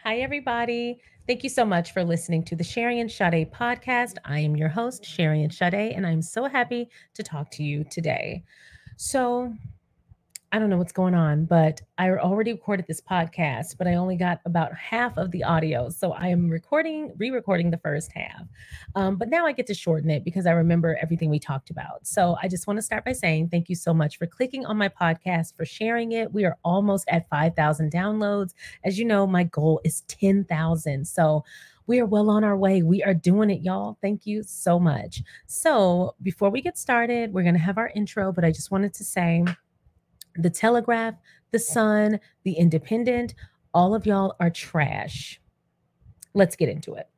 Hi, everybody. Thank you so much for listening to the Sherry and Sade podcast. I am your host, Sherry and Sade, and I'm so happy to talk to you today. So, I don't know what's going on, but I already recorded this podcast, but I only got about half of the audio. So I am re recording the first half. But now I get to shorten it because I remember everything we talked about. So I just want to start by saying thank you so much for clicking on my podcast, for sharing it. We are almost at 5,000 downloads. As you know, my goal is 10,000. So we are well on our way. We are doing it, y'all. Thank you so much. So before we get started, we're going to have our intro, but I just wanted to say, the Telegraph, The Sun, The Independent, all of y'all are trash. Let's get into it.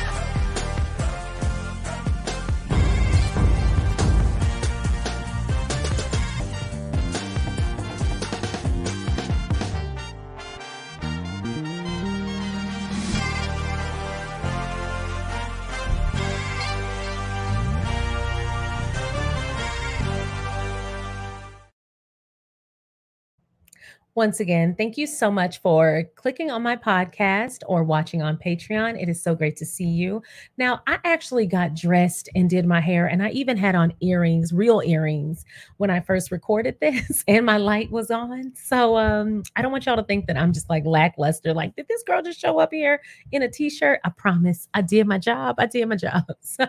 Once again, thank you so much for clicking on my podcast or watching on Patreon. It is so great to see you. Now, I actually got dressed and did my hair, and I even had on earrings, real earrings, when I first recorded this, and my light was on. So I don't want y'all to think that I'm just like lackluster. Like, did this girl just show up here in a t shirt? I promise I did my job. I did my job. So,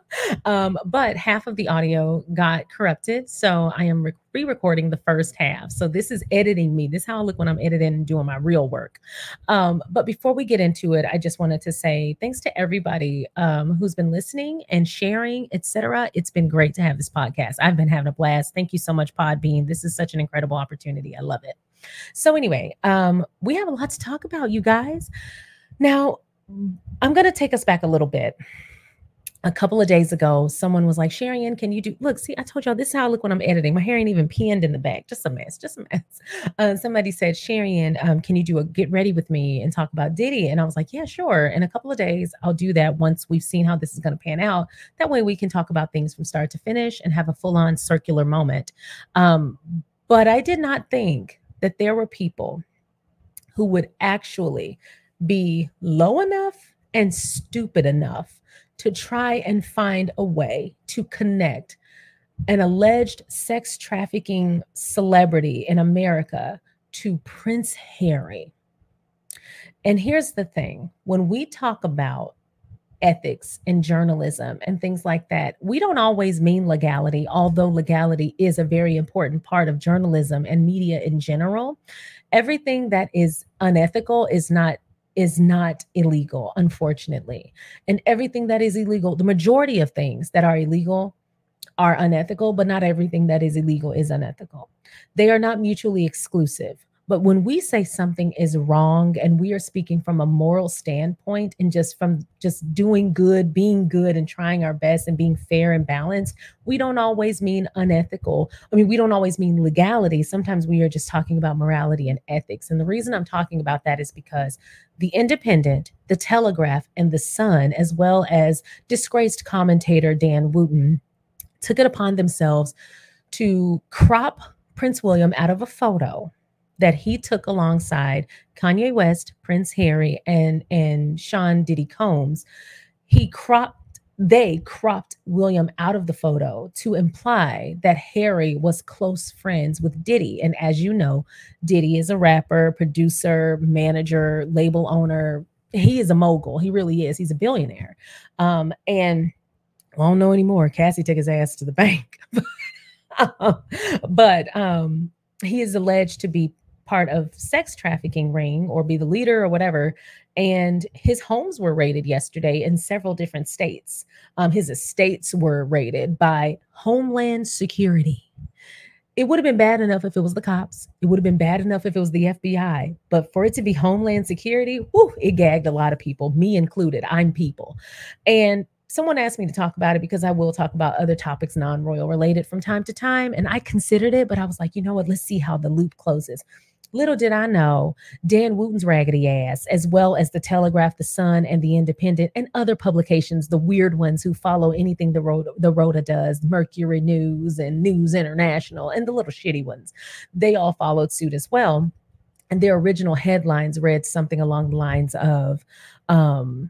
but half of the audio got corrupted. So I am re-recording the first half. So this is editing me. This is how I look when I'm editing and doing my real work. But before we get into it, I just wanted to say thanks to everybody who's been listening and sharing, etc. It's been great to have this podcast. I've been having a blast. Thank you so much, Podbean. This is such an incredible opportunity. I love it. So anyway, we have a lot to talk about, you guys. Now, I'm going to take us back a little bit. A couple of days ago, someone was like, Sharian, can you do, look, see, I told y'all this is how I look when I'm editing. My hair ain't even pinned in the back. Just a mess, just a mess. Somebody said, Sharian, can you do a get ready with me and talk about Diddy? And I was like, yeah, sure. In a couple of days, I'll do that once we've seen how this is going to pan out. That way we can talk about things from start to finish and have a full on circular moment. Um, but I did not think that there were people who would actually be low enough and stupid enough to try and find a way to connect an alleged sex trafficking celebrity in America to Prince Harry. And here's the thing, when we talk about ethics and journalism and things like that, we don't always mean legality, although legality is a very important part of journalism and media in general. Everything that is unethical is not illegal, unfortunately. And everything that is illegal, the majority of things that are illegal are unethical, but not everything that is illegal is unethical. They are not mutually exclusive. But when we say something is wrong and we are speaking from a moral standpoint and just from just doing good, being good and trying our best and being fair and balanced, we don't always mean unethical. I mean, we don't always mean legality. Sometimes we are just talking about morality and ethics. And the reason I'm talking about that is because the Independent, the Telegraph, and the Sun, as well as disgraced commentator Dan Wooten, took it upon themselves to crop Prince William out of a photo that he took alongside Kanye West, Prince Harry, and Sean Diddy Combs. They cropped William out of the photo to imply that Harry was close friends with Diddy. And as you know, Diddy is a rapper, producer, manager, label owner. He is a mogul. He really is. He's a billionaire. And I don't know anymore. Cassie took his ass to the bank. But he is alleged to be part of sex trafficking ring or be the leader or whatever. And his homes were raided yesterday in several different states. His estates were raided by Homeland Security. It would have been bad enough if it was the cops. It would have been bad enough if it was the FBI. But for it to be Homeland Security, whew, it gagged a lot of people, me included. I'm people. And someone asked me to talk about it because I will talk about other topics non-royal related from time to time. And I considered it, but I was like, you know what? Let's see how the loop closes. Little did I know, Dan Wooten's raggedy ass, as well as the Telegraph, the Sun, and the Independent, and other publications, the weird ones who follow anything the Rhoda does, Mercury News and News International, and the little shitty ones, they all followed suit as well. And their original headlines read something along the lines of um,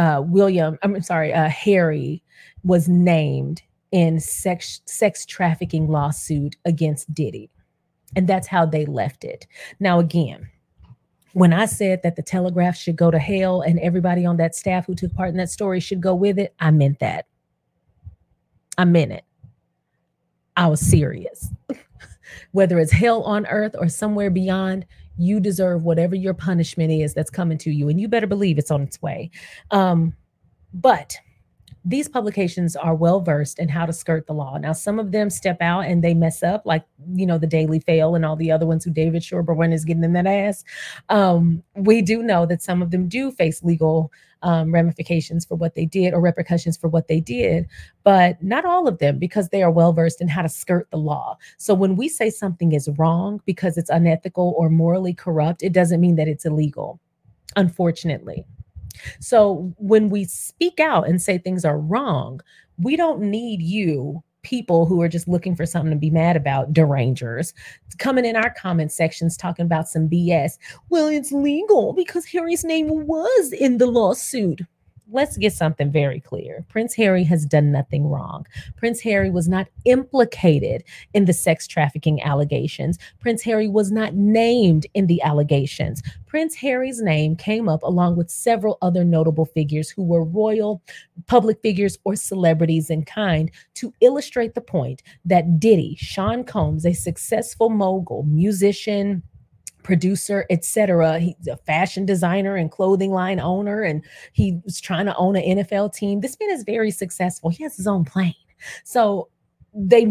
Harry was named in sex trafficking lawsuit against Diddy. And that's how they left it. Now, again, when I said that the Telegraph should go to hell and everybody on that staff who took part in that story should go with it, I meant that. I meant it. I was serious. Whether it's hell on earth or somewhere beyond, you deserve whatever your punishment is that's coming to you. And you better believe it's on its way. But these publications are well versed in how to skirt the law. Now, some of them step out and they mess up, like, the Daily Fail and all the other ones who David Shorburn is getting in that ass. We do know that some of them do face legal ramifications for what they did, or repercussions for what they did, but not all of them, because they are well versed in how to skirt the law. So when we say something is wrong because it's unethical or morally corrupt, it doesn't mean that it's illegal, unfortunately. So when we speak out and say things are wrong, we don't need you people who are just looking for something to be mad about, derangers, coming in our comment sections talking about some BS. Well, it's legal because Harry's name was in the lawsuit. Let's get something very clear. Prince Harry has done nothing wrong. Prince Harry was not implicated in the sex trafficking allegations. Prince Harry was not named in the allegations. Prince Harry's name came up along with several other notable figures who were royal, public figures, or celebrities in kind, to illustrate the point that Diddy, Sean Combs, a successful mogul, musician, producer, etc. He's a fashion designer and clothing line owner, and he was trying to own an NFL team. This man is very successful. He has his own plane. So they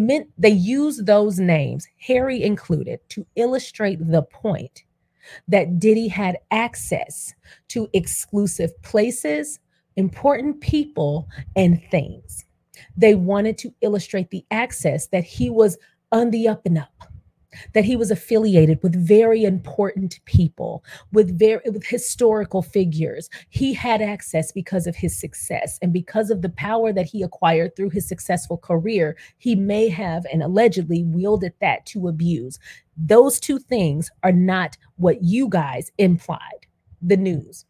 use those names, Harry included, to illustrate the point that Diddy had access to exclusive places, important people, and things. They wanted to illustrate the access, that he was on the up and up, that he was affiliated with very important people, with historical figures. He had access because of his success, and because of the power that he acquired through his successful career. He may have and allegedly wielded that to abuse. Those two things are not what you guys implied, the news.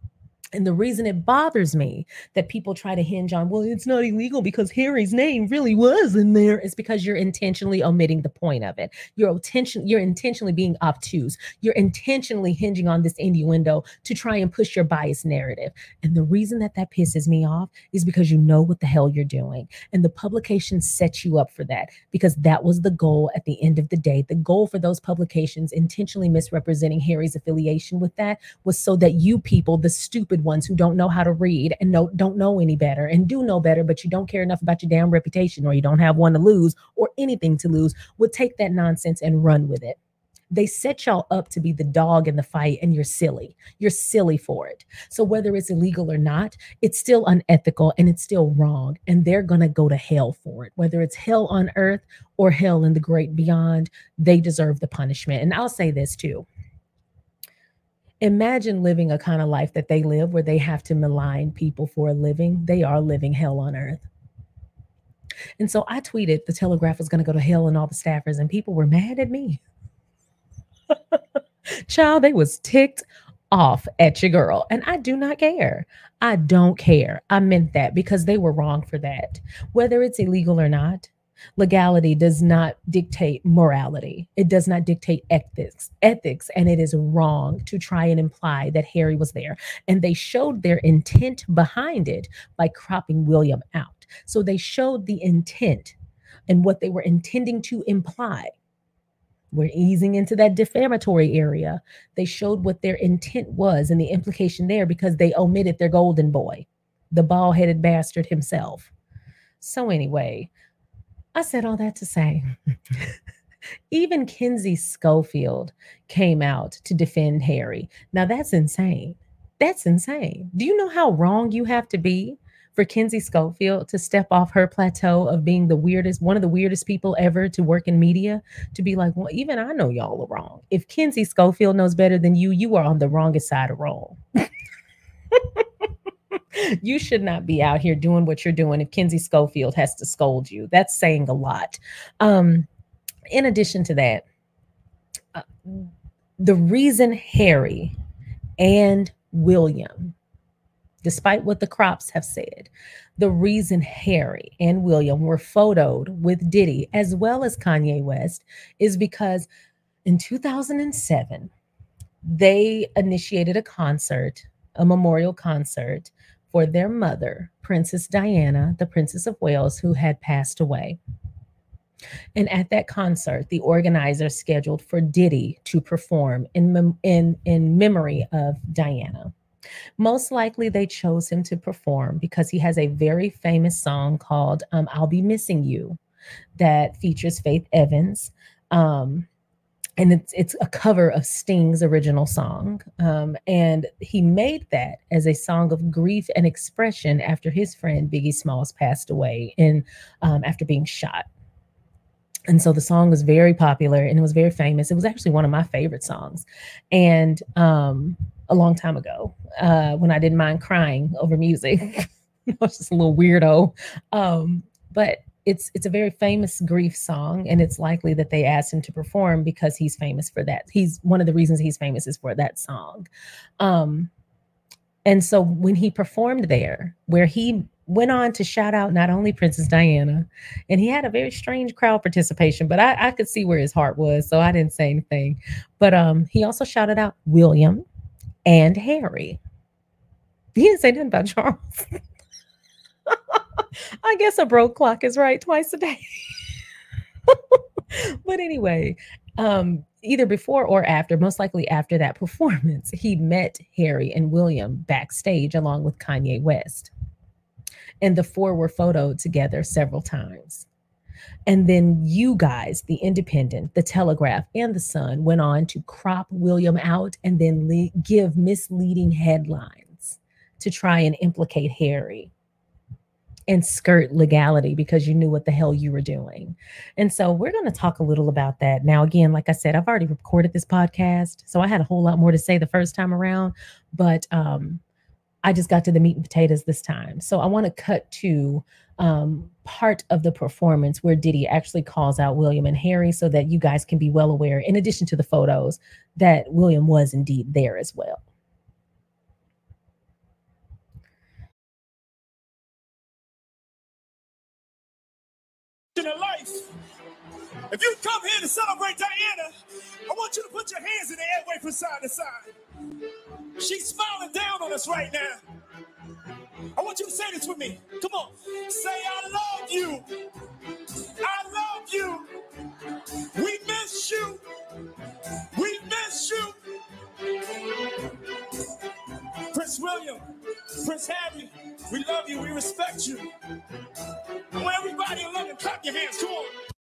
And the reason it bothers me that people try to hinge on, well, it's not illegal because Harry's name really was in there, is because you're intentionally omitting the point of it. You're intentionally being obtuse. You're intentionally hinging on this innuendo to try and push your biased narrative. And the reason that pisses me off is because you know what the hell you're doing. And the publication sets you up for that, because that was the goal at the end of the day. The goal for those publications intentionally misrepresenting Harry's affiliation with that was so that you people, the stupid ones who don't know how to read and don't know any better, and do know better, but you don't care enough about your damn reputation, or you don't have one to lose or anything to lose, would take that nonsense and run with it. They set y'all up to be the dog in the fight, and you're silly. You're silly for it. So whether it's illegal or not, it's still unethical and it's still wrong. And they're going to go to hell for it. Whether it's hell on earth or hell in the great beyond, they deserve the punishment. And I'll say this too. Imagine living a kind of life that they live, where they have to malign people for a living. They are living hell on earth. And so I tweeted the Telegraph was going to go to hell and all the staffers, and people were mad at me. Child, they was ticked off at your girl. And I do not care. I don't care. I meant that, because they were wrong for that. Whether it's illegal or not, legality does not dictate morality. It does not dictate ethics, and it is wrong to try and imply that Harry was there. And they showed their intent behind it by cropping William out. So they showed the intent and what they were intending to imply. We're easing into that defamatory area. They showed what their intent was and the implication there, because they omitted their golden boy, the bald-headed bastard himself. So anyway, I said all that to say, even Kinsey Schofield came out to defend Harry. Now that's insane. That's insane. Do you know how wrong you have to be for Kinsey Schofield to step off her plateau of being one of the weirdest people ever to work in media, to be like, well, even I know y'all are wrong. If Kinsey Schofield knows better than you, you are on the wrongest side of wrong. You should not be out here doing what you're doing if Kinsey Schofield has to scold you. That's saying a lot. In addition to that, The reason Harry and William, despite what the crops have said, the reason Harry and William were photoed with Diddy as well as Kanye West is because in 2007, they initiated a concert, a memorial concert for their mother, Princess Diana, the Princess of Wales, who had passed away. And at that concert, the organizers scheduled for Diddy to perform in memory of Diana. Most likely, they chose him to perform because he has a very famous song called I'll Be Missing You that features Faith Evans. And it's a cover of Sting's original song. And he made that as a song of grief and expression after his friend Biggie Smalls passed away in after being shot. And so the song was very popular and it was very famous. It was actually one of my favorite songs. And a long time ago, when I didn't mind crying over music, I was just a little weirdo. But it's a very famous grief song, and it's likely that they asked him to perform because he's famous for that. He's one of the reasons he's famous is for that song. And so when he performed there, where he went on to shout out not only Princess Diana, and he had a very strange crowd participation, but I could see where his heart was, so I didn't say anything. But he also shouted out William and Harry. He didn't say nothing about Charles. I guess a broke clock is right twice a day. But anyway, either before or after, most likely after that performance, he met Harry and William backstage along with Kanye West. And the four were photoed together several times. And then you guys, the Independent, the Telegraph, and the Sun went on to crop William out and then give misleading headlines to try and implicate Harry and skirt legality because you knew what the hell you were doing. And so we're going to talk a little about that. Now, again, like I said, I've already recorded this podcast, so I had a whole lot more to say the first time around, but I just got to the meat and potatoes this time. So I want to cut to part of the performance where Diddy actually calls out William and Harry so that you guys can be well aware, in addition to the photos, that William was indeed there as well. In life, if you come here to celebrate Diana, I want you to put your hands in the air, way from side to side. She's smiling down on us right now. I want you to say this with me. Come on. Say, I love you. I love you. We miss you. We miss you. Prince William, Prince Harry, we love you. We respect you. I want everybody in London, clap your hands. Come on.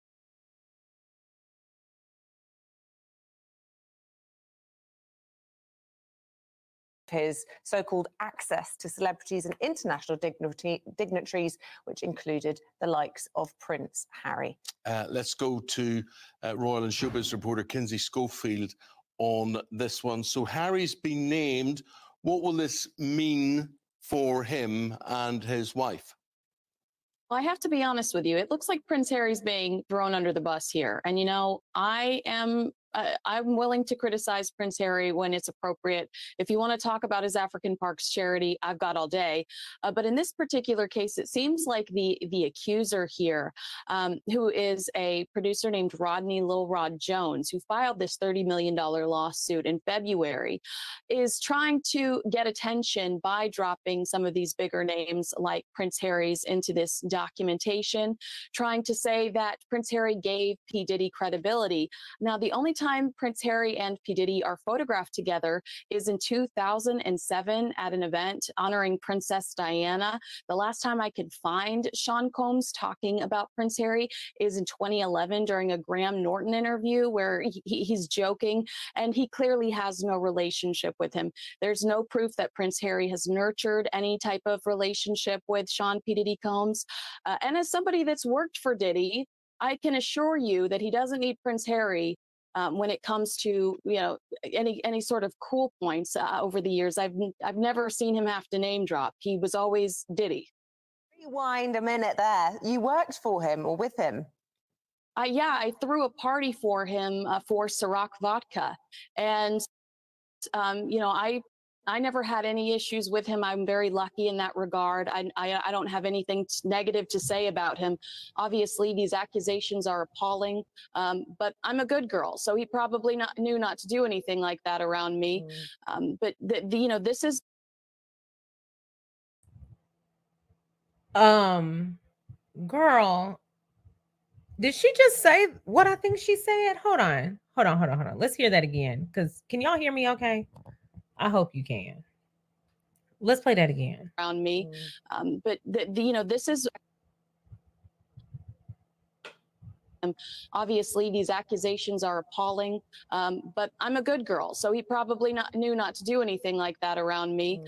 His so-called access to celebrities and international dignitaries, which included the likes of Prince Harry. Let's go to Royal and Showbiz reporter Kinsey Schofield on this one. So Harry's been named. What will this mean for him and his wife? Well, I have to be honest with you. It looks like Prince Harry's being thrown under the bus here. And, you know, I'm willing to criticize Prince Harry when it's appropriate. If you want to talk about his African Parks charity, I've got all day. But in this particular case, it seems like the accuser here, who is a producer named Rodney Lil Rod Jones, who filed this $30 million lawsuit in February, is trying to get attention by dropping some of these bigger names like Prince Harry's into this documentation, trying to say that Prince Harry gave P. Diddy credibility. Now, the only time Prince Harry and P. Diddy are photographed together is in 2007 at an event honoring Princess Diana. The last time I could find Sean Combs talking about Prince Harry is in 2011 during a Graham Norton interview where he's joking, and he clearly has no relationship with him. There's no proof that Prince Harry has nurtured any type of relationship with Sean P. Diddy Combs. And as somebody that's worked for Diddy, I can assure you that he doesn't need Prince Harry when it comes to, you know, any sort of cool points over the years. I've never seen him have to name drop. He was always Diddy. Rewind a minute there. You worked for him or with him? I threw a party for him for Ciroc vodka. And, I never had any issues with him. I'm very lucky in that regard. I don't have anything negative to say about him. Obviously, these accusations are appalling, but I'm a good girl, so he probably knew not to do anything like that around me. But this is. Girl, did she just say what I think she said? Hold on. Let's hear that again. Because can y'all hear me okay? I hope you can. Let's play that again. Around me. But this is. Obviously, these accusations are appalling, but I'm a good girl, so he probably knew not to do anything like that around me.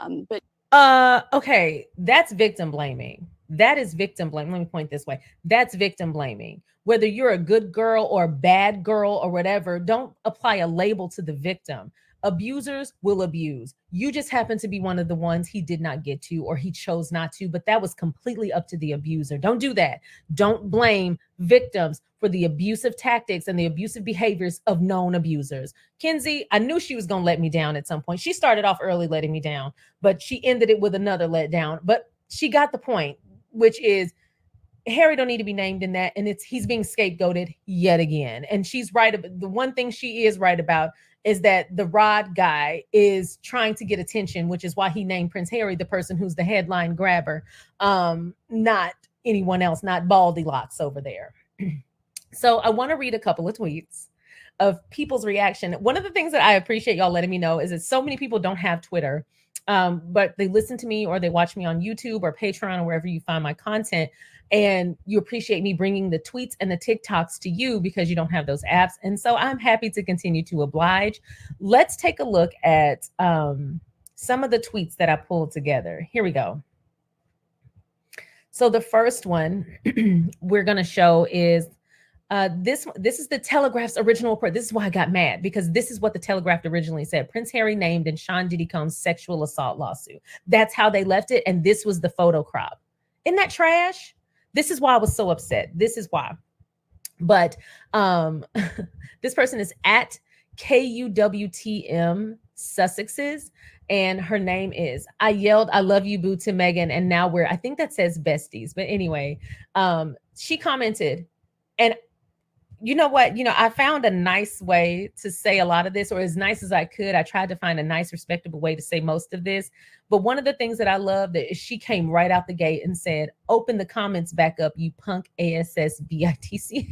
Okay, that's victim blaming. That is victim blaming. Let me point this way. That's victim blaming. Whether you're a good girl or a bad girl or whatever, don't apply a label to the victim. Abusers will abuse. You just happen to be one of the ones he did not get to, or he chose not to, but that was completely up to the abuser. Don't do that. Don't blame victims for the abusive tactics and the abusive behaviors of known abusers. Kenzie, I knew she was going to let me down at some point. She started off early letting me down, but she ended it with another letdown. But she got the point, which is Harry don't need to be named in that. And he's being scapegoated yet again. And she's right. The one thing she is right about is that the Rod guy is trying to get attention, which is why he named Prince Harry the person who's the headline grabber, not anyone else, not Baldylocks over there. So I want to read a couple of tweets of people's reaction. One of the things that I appreciate y'all letting me know is that so many people don't have Twitter, but they listen to me or they watch me on YouTube or Patreon or wherever you find my content. And you appreciate me bringing the tweets and the TikToks to you because you don't have those apps. And so I'm happy to continue to oblige. Let's take a look at some of the tweets that I pulled together. Here we go. So the first one we're going to show is this is the Telegraph's original report. This is why I got mad, because this is what the Telegraph originally said. Prince Harry named in Sean Diddy Combs' sexual assault lawsuit. That's how they left it. And this was the photo crop. Isn't that trash? This is why I was so upset. This is why. But this person is at KUWTM Sussexes, and her name is, I yelled, I love you, boo, to Megan, and now I think that says besties. But anyway, she commented, and you know what? I found a nice way to say a lot of this, or as nice as I could. I tried to find a nice, respectable way to say most of this. But one of the things that I love is she came right out the gate and said, open the comments back up, you punk ASS BITC.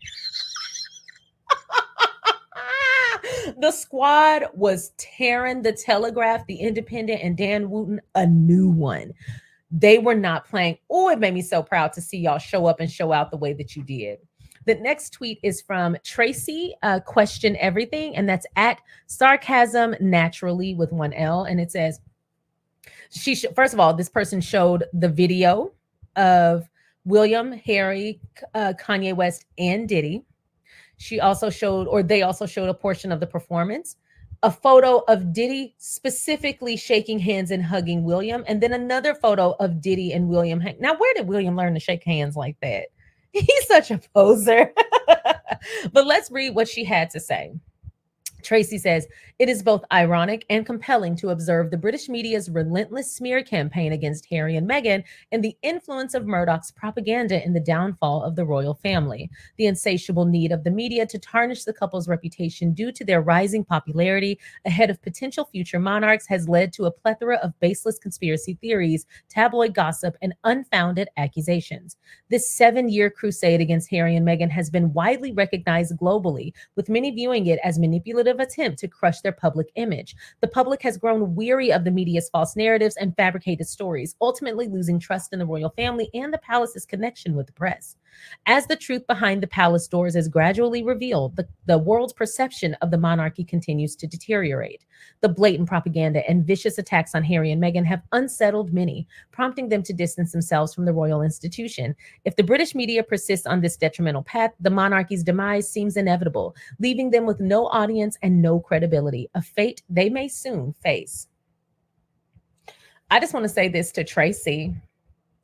The squad was tearing the Telegraph, the Independent, and Dan Wooten a new one. They were not playing. Oh, it made me so proud to see y'all show up and show out the way that you did. The next tweet is from Tracy, Question Everything, and that's at Sarcasm Naturally with one L. And it says, first of all, this person showed the video of William, Harry, Kanye West, and Diddy. They also showed a portion of the performance, a photo of Diddy specifically shaking hands and hugging William, and then another photo of Diddy and William. Now, where did William learn to shake hands like that? He's such a poser. But let's read what she had to say. Tracy says, it is both ironic and compelling to observe the British media's relentless smear campaign against Harry and Meghan and the influence of Murdoch's propaganda in the downfall of the royal family. The insatiable need of the media to tarnish the couple's reputation due to their rising popularity ahead of potential future monarchs has led to a plethora of baseless conspiracy theories, tabloid gossip, and unfounded accusations. This 7-year crusade against Harry and Meghan has been widely recognized globally, with many viewing it as manipulative attempt to crush their public image. The public has grown weary of the media's false narratives and fabricated stories, ultimately losing trust in the royal family and the palace's connection with the press. As the truth behind the palace doors is gradually revealed, the world's perception of the monarchy continues to deteriorate. The blatant propaganda and vicious attacks on Harry and Meghan have unsettled many, prompting them to distance themselves from the royal institution. If the British media persists on this detrimental path, the monarchy's demise seems inevitable, leaving them with no audience and no credibility, a fate they may soon face. I just want to say this to Tracy.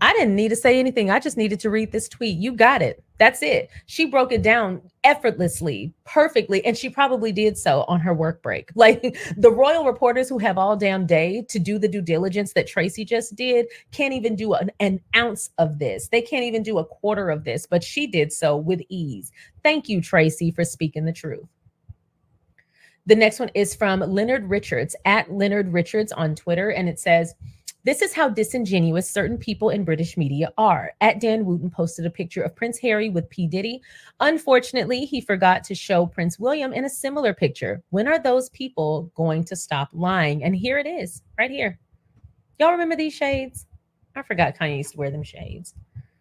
I didn't need to say anything. I just needed to read this tweet. You got it. That's it. She broke it down effortlessly, perfectly, and she probably did so on her work break. Like the royal reporters who have all damn day to do the due diligence that Tracy just did can't even do an ounce of this. They can't even do a quarter of this, but she did so with ease. Thank you, Tracy, for speaking the truth. The next one is from Leonard Richards, at Leonard Richards on Twitter, and it says, "This is how disingenuous certain people in British media are." At Dan Wooten posted a picture of Prince Harry with P. Diddy. Unfortunately, he forgot to show Prince William in a similar picture. When are those people going to stop lying? And here it is, right here. Y'all remember these shades? I forgot Kanye used to wear them shades.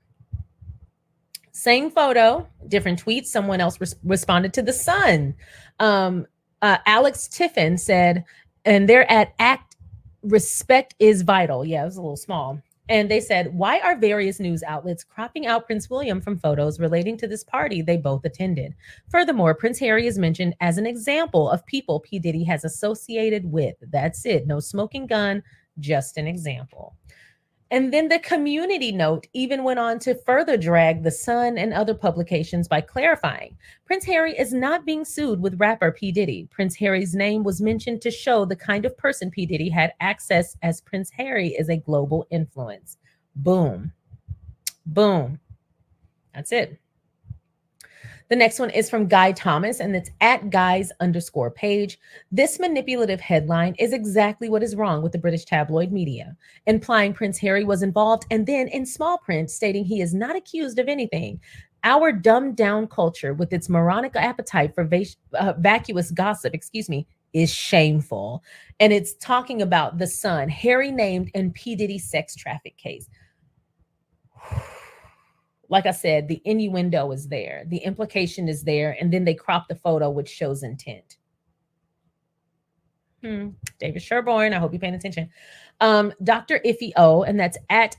Same photo, different tweets. Someone else responded to The Sun. Alex Tiffin said, and they're at Respect is Vital. Yeah, it was a little small. And they said, why are various news outlets cropping out Prince William from photos relating to this party they both attended? Furthermore, Prince Harry is mentioned as an example of people P. Diddy has associated with. That's it. No smoking gun, just an example. And then the community note even went on to further drag The Sun and other publications by clarifying Prince Harry is not being sued with rapper P. Diddy. Prince Harry's name was mentioned to show the kind of person P. Diddy had access, as Prince Harry is a global influence. Boom. Boom. That's it. The next one is from Guy Thomas, and it's at guys_page. This manipulative headline is exactly what is wrong with the British tabloid media, implying Prince Harry was involved, and then in small print stating he is not accused of anything. Our dumbed down culture with its moronic appetite for vacuous gossip, is shameful. And it's talking about The Sun, Harry named in P. Diddy sex traffic case. Like I said, the innuendo is there. The implication is there. And then they crop the photo, which shows intent. David Sherborne, I hope you're paying attention. Dr. Iffy O, and that's at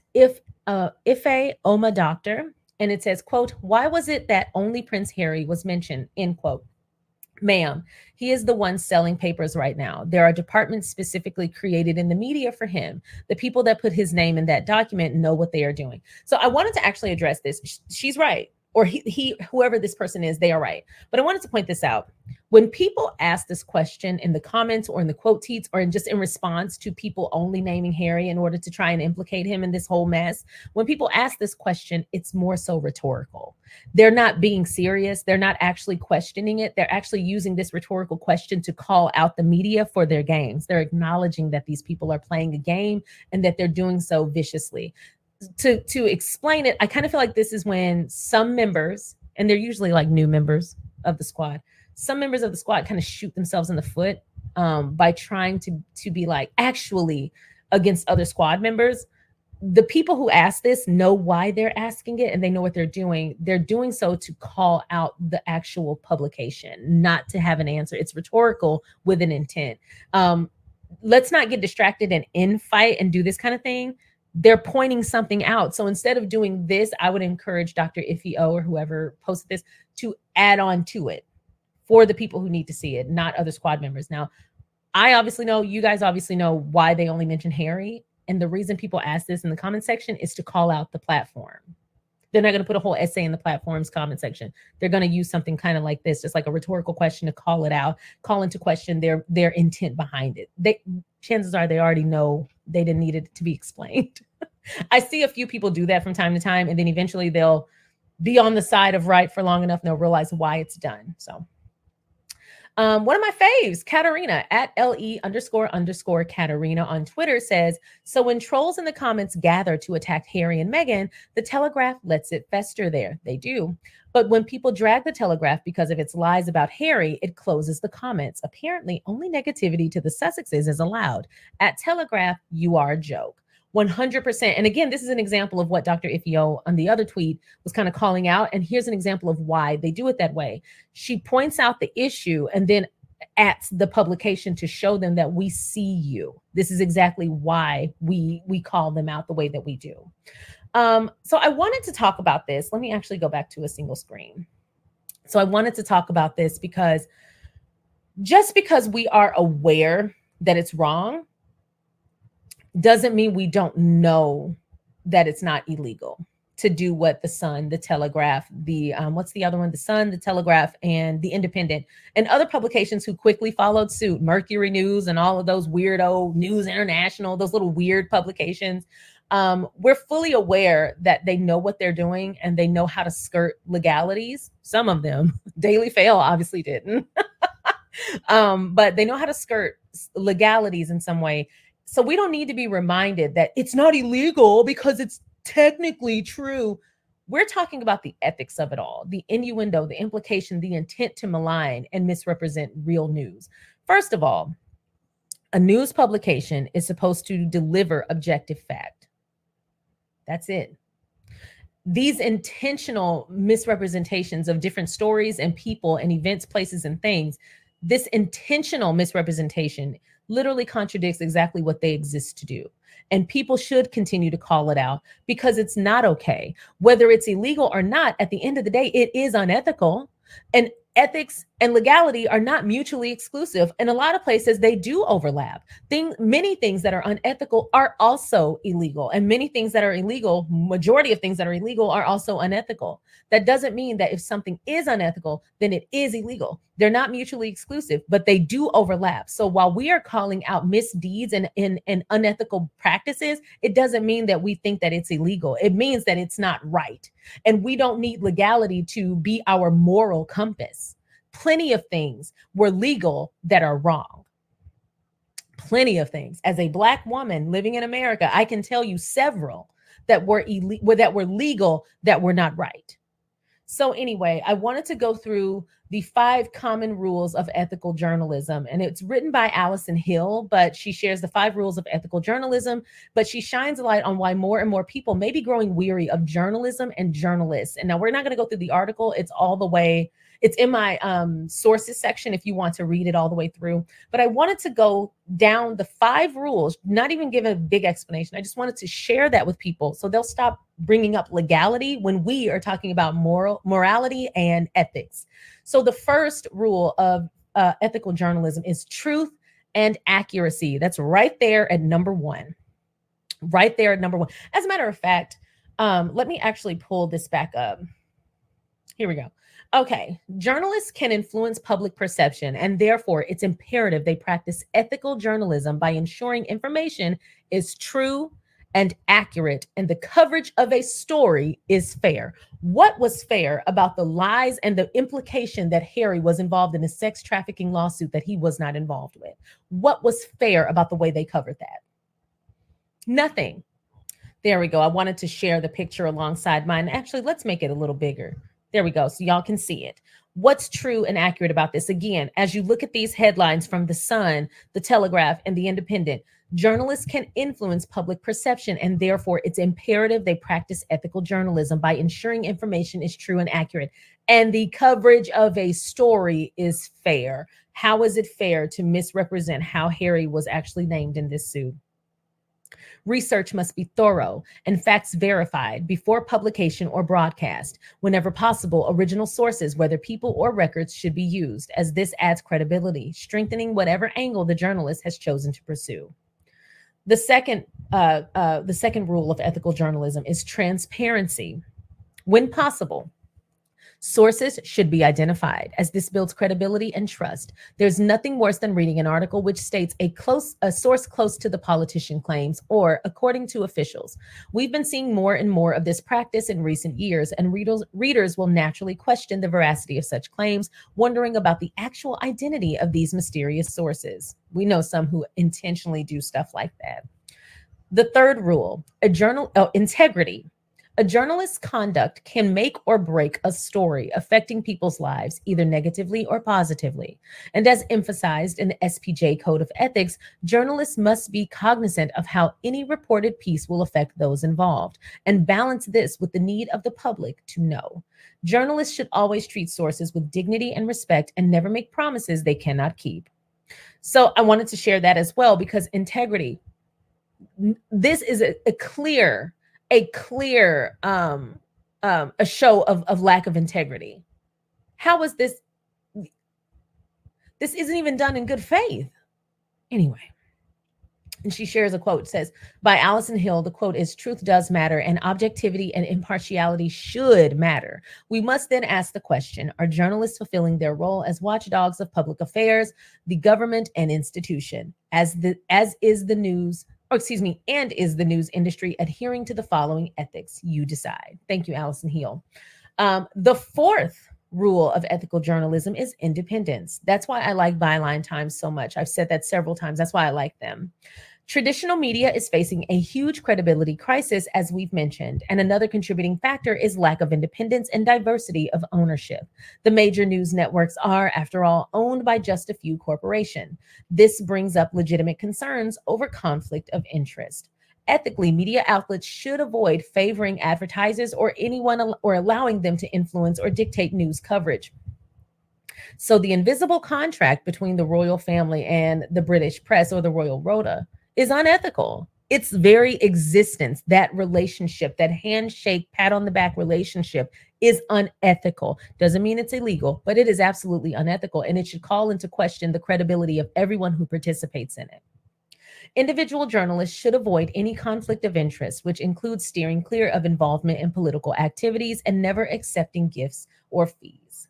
Ife Oma Doctor. And it says, quote, why was it that only Prince Harry was mentioned, end quote. Ma'am, he is the one selling papers right now. There are departments specifically created in the media for him. The people that put his name in that document know what they are doing. So I wanted to actually address this. She's right. Or he, whoever this person is, they are right. But I wanted to point this out. When people ask this question in the comments or in the quote tweets or just in response to people only naming Harry in order to try and implicate him in this whole mess, when people ask this question, it's more so rhetorical. They're not being serious. They're not actually questioning it. They're actually using this rhetorical question to call out the media for their games. They're acknowledging that these people are playing a game and that they're doing so viciously. To explain it, I kind of feel like this is when some members, and they're usually like new members of the squad, some members of the squad kind of shoot themselves in the foot by trying to be like actually against other squad members. The people who ask this know why they're asking it and they know what they're doing. They're doing so to call out the actual publication, not to have an answer. It's rhetorical with an intent. Let's not get distracted and infight and do this kind of thing. They're pointing something out. So instead of doing this, I would encourage Dr. Iffy O or whoever posted this to add on to it for the people who need to see it, not other squad members. Now, I obviously know, you guys obviously know why they only mention Harry. And the reason people ask this in the comment section is to call out the platform. They're not going to put a whole essay in the platform's comment section. They're going to use something kind of like this, just like a rhetorical question to call it out, call into question their intent behind it. Chances are they already know they didn't need it to be explained. I see a few people do that from time to time, and then eventually they'll be on the side of right for long enough and they'll realize why it's done. So one of my faves, Katarina at LE__Katarina on Twitter says, so when trolls in the comments gather to attack Harry and Meghan, the Telegraph lets it fester there. They do. But when people drag the Telegraph because of its lies about Harry, it closes the comments. Apparently, only negativity to the Sussexes is allowed. At Telegraph, you are a joke. 100%. And again, this is an example of what Dr. Ifio on the other tweet was kind of calling out. And here's an example of why they do it that way. She points out the issue and then at the publication to show them that we see you. This is exactly why we call them out the way that we do. So I wanted to talk about this. Let me actually go back to a single screen. So I wanted to talk about this because just because we are aware that it's wrong doesn't mean we don't know that it's not illegal to do what the Sun, the Telegraph, the what's the other one? The Sun, the Telegraph, and the Independent, and other publications who quickly followed suit, Mercury News and all of those weirdo News International, those little weird publications. We're fully aware that they know what they're doing and they know how to skirt legalities. Some of them, Daily Fail obviously didn't, but they know how to skirt legalities in some way. So we don't need to be reminded that it's not illegal because it's technically true. We're talking about the ethics of it all, the innuendo, the implication, the intent to malign and misrepresent real news. First of all, a news publication is supposed to deliver objective fact. That's it. These intentional misrepresentations of different stories and people and events, places, and things, this intentional misrepresentation literally contradicts exactly what they exist to do. And people should continue to call it out because it's not okay. Whether it's illegal or not, at the end of the day, it is unethical. And ethics and legality are not mutually exclusive. In a lot of places, they do overlap. Many things that are unethical are also illegal. And many things that are illegal, majority of things that are illegal are also unethical. That doesn't mean that if something is unethical, then it is illegal. They're not mutually exclusive, but they do overlap. So while we are calling out misdeeds and unethical practices, it doesn't mean that we think that it's illegal. It means that it's not right. And we don't need legality to be our moral compass. Plenty of things were legal that are wrong. Plenty of things. As a Black woman living in America, I can tell you several that were legal that were not right. So anyway, I wanted to go through the 5 common rules of ethical journalism. And it's written by Allison Hill, but she shares the 5 rules of ethical journalism, but she shines a light on why more and more people may be growing weary of journalism and journalists. And now we're not going to go through the article. It's in my sources section if you want to read it all the way through. But I wanted to go down the 5 rules, not even give a big explanation. I just wanted to share that with people so they'll stop bringing up legality when we are talking about morality and ethics. So the first rule of ethical journalism is truth and accuracy. That's right there at number 1. Right there at number 1. As a matter of fact, let me actually pull this back up. Here we go. Okay, journalists can influence public perception, and therefore it's imperative they practice ethical journalism by ensuring information is true and accurate, and the coverage of a story is fair. What was fair about the lies and the implication that Harry was involved in a sex trafficking lawsuit that he was not involved with? What was fair about the way they covered that? Nothing. There we go. I wanted to share the picture alongside mine. Actually, let's make it a little bigger. There we go. So y'all can see it. What's true and accurate about this? Again, as you look at these headlines from the Sun, the Telegraph, and the Independent, journalists can influence public perception, and therefore it's imperative they practice ethical journalism by ensuring information is true and accurate. And the coverage of a story is fair. How is it fair to misrepresent how Harry was actually named in this suit? Research must be thorough and facts verified before publication or broadcast. Whenever possible, original sources, whether people or records, should be used, as this adds credibility, strengthening whatever angle the journalist has chosen to pursue. The second rule of ethical journalism is transparency. When possible, sources should be identified, as this builds credibility and trust. There's nothing worse than reading an article which states a source close to the politician claims, or according to officials. We've been seeing more and more of this practice in recent years, and readers will naturally question the veracity of such claims, wondering about the actual identity of these mysterious sources. We know some who intentionally do stuff like that. The third rule, integrity. A journalist's conduct can make or break a story affecting people's lives, either negatively or positively. And as emphasized in the SPJ Code of Ethics, journalists must be cognizant of how any reported piece will affect those involved, and balance this with the need of the public to know. Journalists should always treat sources with dignity and respect, and never make promises they cannot keep. So I wanted to share that as well, because integrity, this is a show of lack of integrity. How is this? This isn't even done in good faith. Anyway, And she shares a quote. It says, by Allison Hill, the quote is, truth does matter and objectivity and impartiality should matter. We must then ask the question, are journalists fulfilling their role as watchdogs of public affairs, the government and institution? And is the news industry adhering to the following ethics? You decide. Thank you, Allison Hill. The fourth rule of ethical journalism is independence. That's why I like Byline Times so much. I've said that several times. That's why I like them. Traditional media is facing a huge credibility crisis, as we've mentioned, and another contributing factor is lack of independence and diversity of ownership. The major news networks are, after all, owned by just a few corporations. This brings up legitimate concerns over conflict of interest. Ethically, media outlets should avoid favoring advertisers or anyone or allowing them to influence or dictate news coverage. So the invisible contract between the royal family and the British press, or the Royal Rota, is unethical. Its very existence, that relationship, that handshake, pat on the back relationship is unethical. Doesn't mean it's illegal, but it is absolutely unethical, and it should call into question the credibility of everyone who participates in it. Individual journalists should avoid any conflict of interest, which includes steering clear of involvement in political activities and never accepting gifts or fees.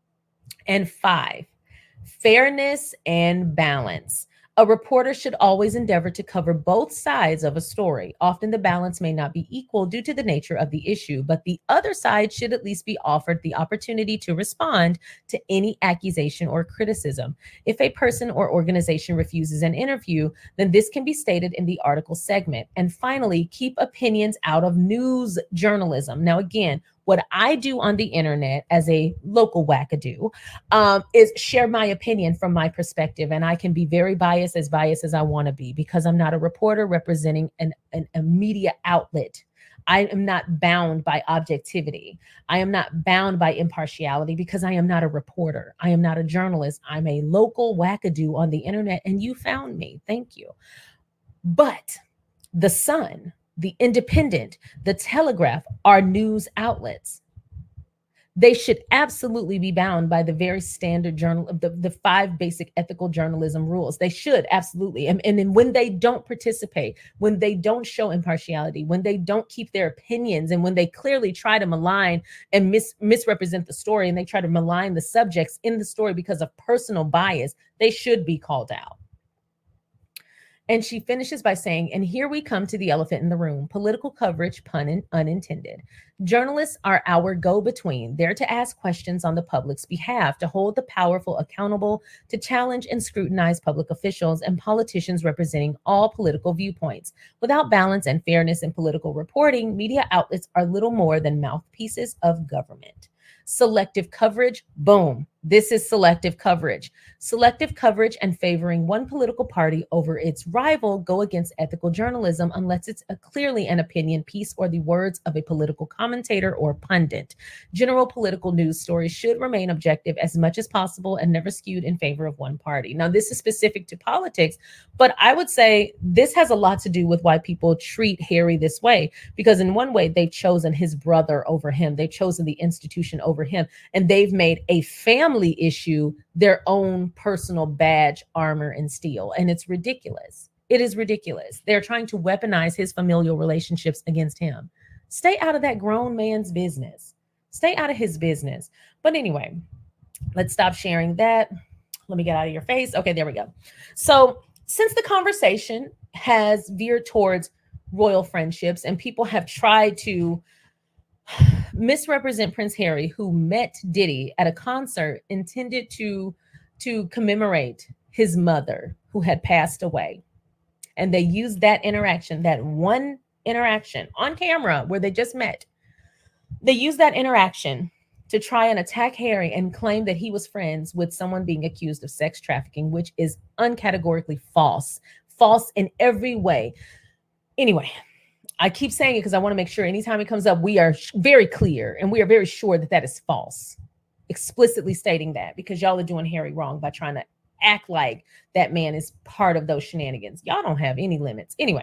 And 5, fairness and balance. A reporter should always endeavor to cover both sides of a story. Often the balance may not be equal due to the nature of the issue, but the other side should at least be offered the opportunity to respond to any accusation or criticism. If a person or organization refuses an interview, then this can be stated in the article segment. And finally, keep opinions out of news journalism. Now, again, what I do on the internet as a local wackadoo is share my opinion from my perspective. And I can be very biased as I want to be, because I'm not a reporter representing a media outlet. I am not bound by objectivity. I am not bound by impartiality, because I am not a reporter. I am not a journalist. I'm a local wackadoo on the internet, and you found me. Thank you. But the Sun, the Independent, the Telegraph are news outlets. They should absolutely be bound by the very standard journal of the 5 basic ethical journalism rules. They should absolutely. And then when they don't participate, when they don't show impartiality, when they don't keep their opinions, and when they clearly try to malign and misrepresent the story, and they try to malign the subjects in the story because of personal bias, they should be called out. And she finishes by saying, and here we come to the elephant in the room, political coverage, pun unintended. Journalists are our go-between, there to ask questions on the public's behalf, to hold the powerful accountable, to challenge and scrutinize public officials and politicians representing all political viewpoints. Without balance and fairness in political reporting, media outlets are little more than mouthpieces of government. Selective coverage, boom. This is selective coverage. Selective coverage and favoring one political party over its rival go against ethical journalism unless it's clearly an opinion piece or the words of a political commentator or pundit. General political news stories should remain objective as much as possible and never skewed in favor of one party. Now, this is specific to politics, but I would say this has a lot to do with why people treat Harry this way, because in one way, they've chosen his brother over him. They've chosen the institution over him, and they've made a family issue their own personal badge, armor, and steel. And it's ridiculous. It is ridiculous. They're trying to weaponize his familial relationships against him. Stay out of that grown man's business. Stay out of his business. But anyway, let's stop sharing that. Let me get out of your face. Okay, there we go. So since the conversation has veered towards royal friendships and people have tried to misrepresent Prince Harry, who met Diddy at a concert intended to commemorate his mother who had passed away. And they used that interaction, that one interaction on camera where they just met. They used that interaction to try and attack Harry and claim that he was friends with someone being accused of sex trafficking, which is uncategorically false. False in every way. Anyway, I keep saying it because I want to make sure anytime it comes up, we are very clear and we are very sure that that is false. Explicitly stating that, because y'all are doing Harry wrong by trying to act like that man is part of those shenanigans. Y'all don't have any limits. Anyway,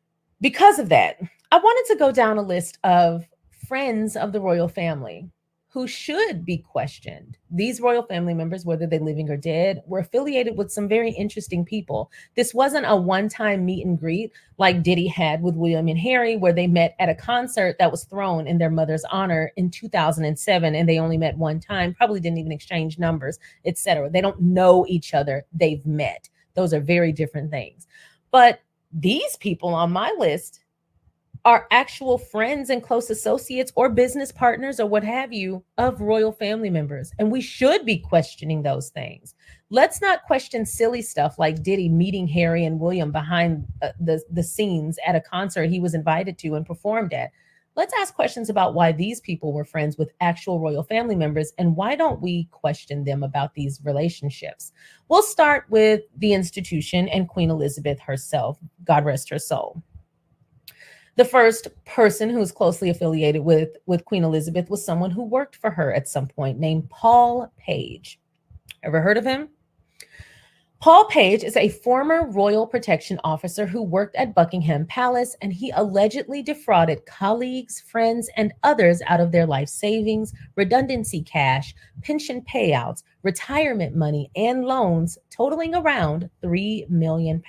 because of that, I wanted to go down a list of friends of the royal family who should be questioned. These royal family members, whether they're living or dead, were affiliated with some very interesting people. This wasn't a one-time meet and greet like Diddy had with William and Harry, where they met at a concert that was thrown in their mother's honor in 2007, and they only met one time, probably didn't even exchange numbers, etc. They don't know each other, they've met. Those are very different things. But these people on my list are actual friends and close associates or business partners or what have you of royal family members. And we should be questioning those things. Let's not question silly stuff like Diddy meeting Harry and William behind the scenes at a concert he was invited to and performed at. Let's ask questions about why these people were friends with actual royal family members, and why don't we question them about these relationships? We'll start with the institution and Queen Elizabeth herself, God rest her soul. The first person who's closely affiliated with Queen Elizabeth was someone who worked for her at some point named Paul Page. Ever heard of him? Paul Page is a former royal protection officer who worked at Buckingham Palace, and he allegedly defrauded colleagues, friends, and others out of their life savings, redundancy cash, pension payouts, retirement money, and loans totaling around £3 million.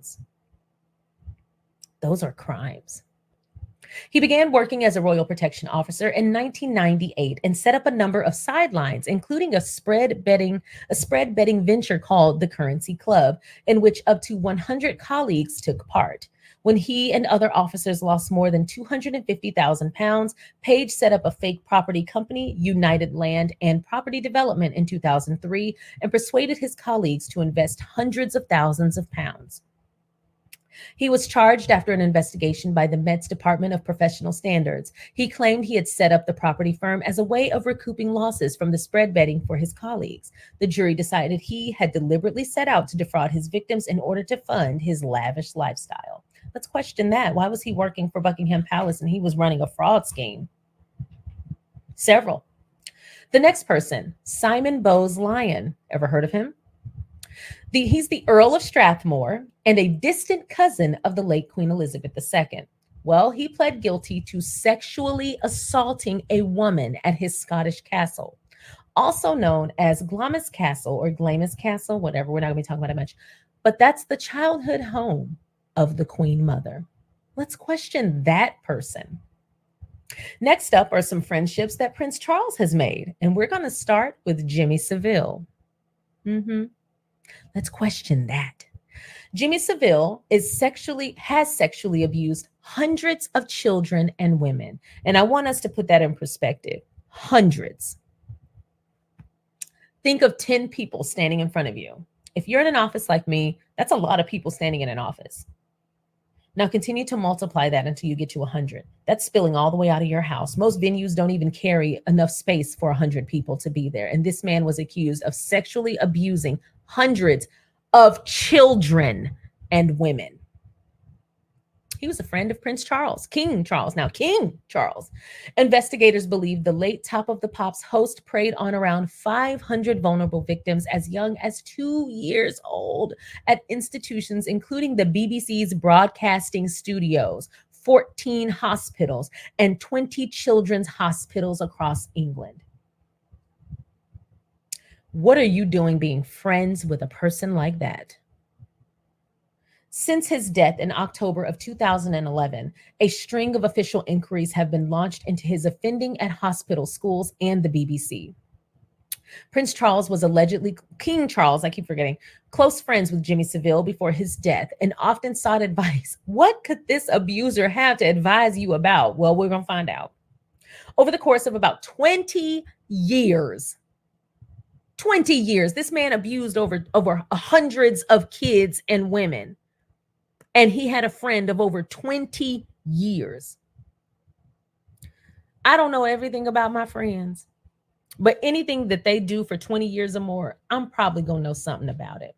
Those are crimes. He began working as a royal protection officer in 1998 and set up a number of sidelines, including a spread betting venture called the Currency Club, in which up to 100 colleagues took part. When he and other officers lost more than £250,000, Page set up a fake property company, United Land and Property Development, in 2003 and persuaded his colleagues to invest hundreds of thousands of pounds. He was charged after an investigation by the Met's Department of Professional Standards. He claimed he had set up the property firm as a way of recouping losses from the spread betting for his colleagues. The jury decided he had deliberately set out to defraud his victims in order to fund his lavish lifestyle. Let's question that. Why was he working for Buckingham Palace and he was running a fraud scheme? Several. The next person, Simon Bowes-Lyon. Ever heard of him? He's the Earl of Strathmore and a distant cousin of the late Queen Elizabeth II. Well, he pled guilty to sexually assaulting a woman at his Scottish castle, also known as Glamis Castle or Glamis Castle, whatever. We're not going to be talking about it much, but that's the childhood home of the Queen Mother. Let's question that person. Next up are some friendships that Prince Charles has made, and we're going to start with Jimmy Savile. Let's question that. Jimmy Savile has sexually abused hundreds of children and women. And I want us to put that in perspective. Hundreds. Think of 10 people standing in front of you. If you're in an office like me, that's a lot of people standing in an office. Now continue to multiply that until you get to 100. That's spilling all the way out of your house. Most venues don't even carry enough space for 100 people to be there. And this man was accused of sexually abusing hundreds of children and women. He was a friend of Prince Charles, King Charles. Now, King Charles. Investigators believe the late Top of the Pops host preyed on around 500 vulnerable victims as young as 2 years old at institutions, including the BBC's broadcasting studios, 14 hospitals, and 20 children's hospitals across England. What are you doing being friends with a person like that? Since his death in October of 2011, a string of official inquiries have been launched into his offending at hospital, schools, and the BBC. Prince Charles was allegedly, King Charles, I keep forgetting, close friends with Jimmy Savile before his death and often sought advice. What could this abuser have to advise you about? Well, we're going to find out. Over the course of about 20 years, this man abused over hundreds of kids and women. And he had a friend of over 20 years. I don't know everything about my friends, but anything that they do for 20 years or more, I'm probably going to know something about it.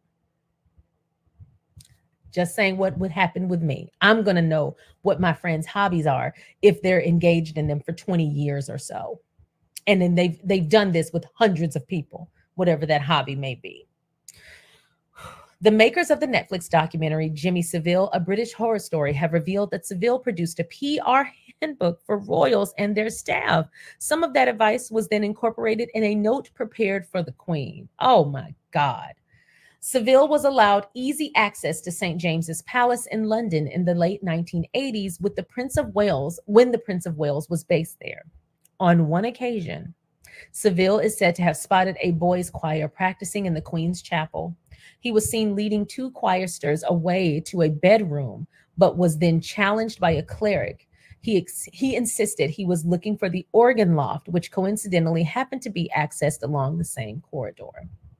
Just saying what would happen with me. I'm going to know what my friends' hobbies are if they're engaged in them for 20 years or so. And then they've done this with hundreds of people, whatever that hobby may be. The makers of the Netflix documentary Jimmy Savile, A British Horror Story, have revealed that Savile produced a PR handbook for royals and their staff. Some of that advice was then incorporated in a note prepared for the Queen. Oh my God. Savile was allowed easy access to St. James's Palace in London in the late 1980s with the Prince of Wales, when the Prince of Wales was based there. On one occasion, Savile is said to have spotted a boys' choir practicing in the Queen's Chapel. He was seen leading two choristers away to a bedroom, but was then challenged by a cleric. He insisted he was looking for the organ loft, which coincidentally happened to be accessed along the same corridor.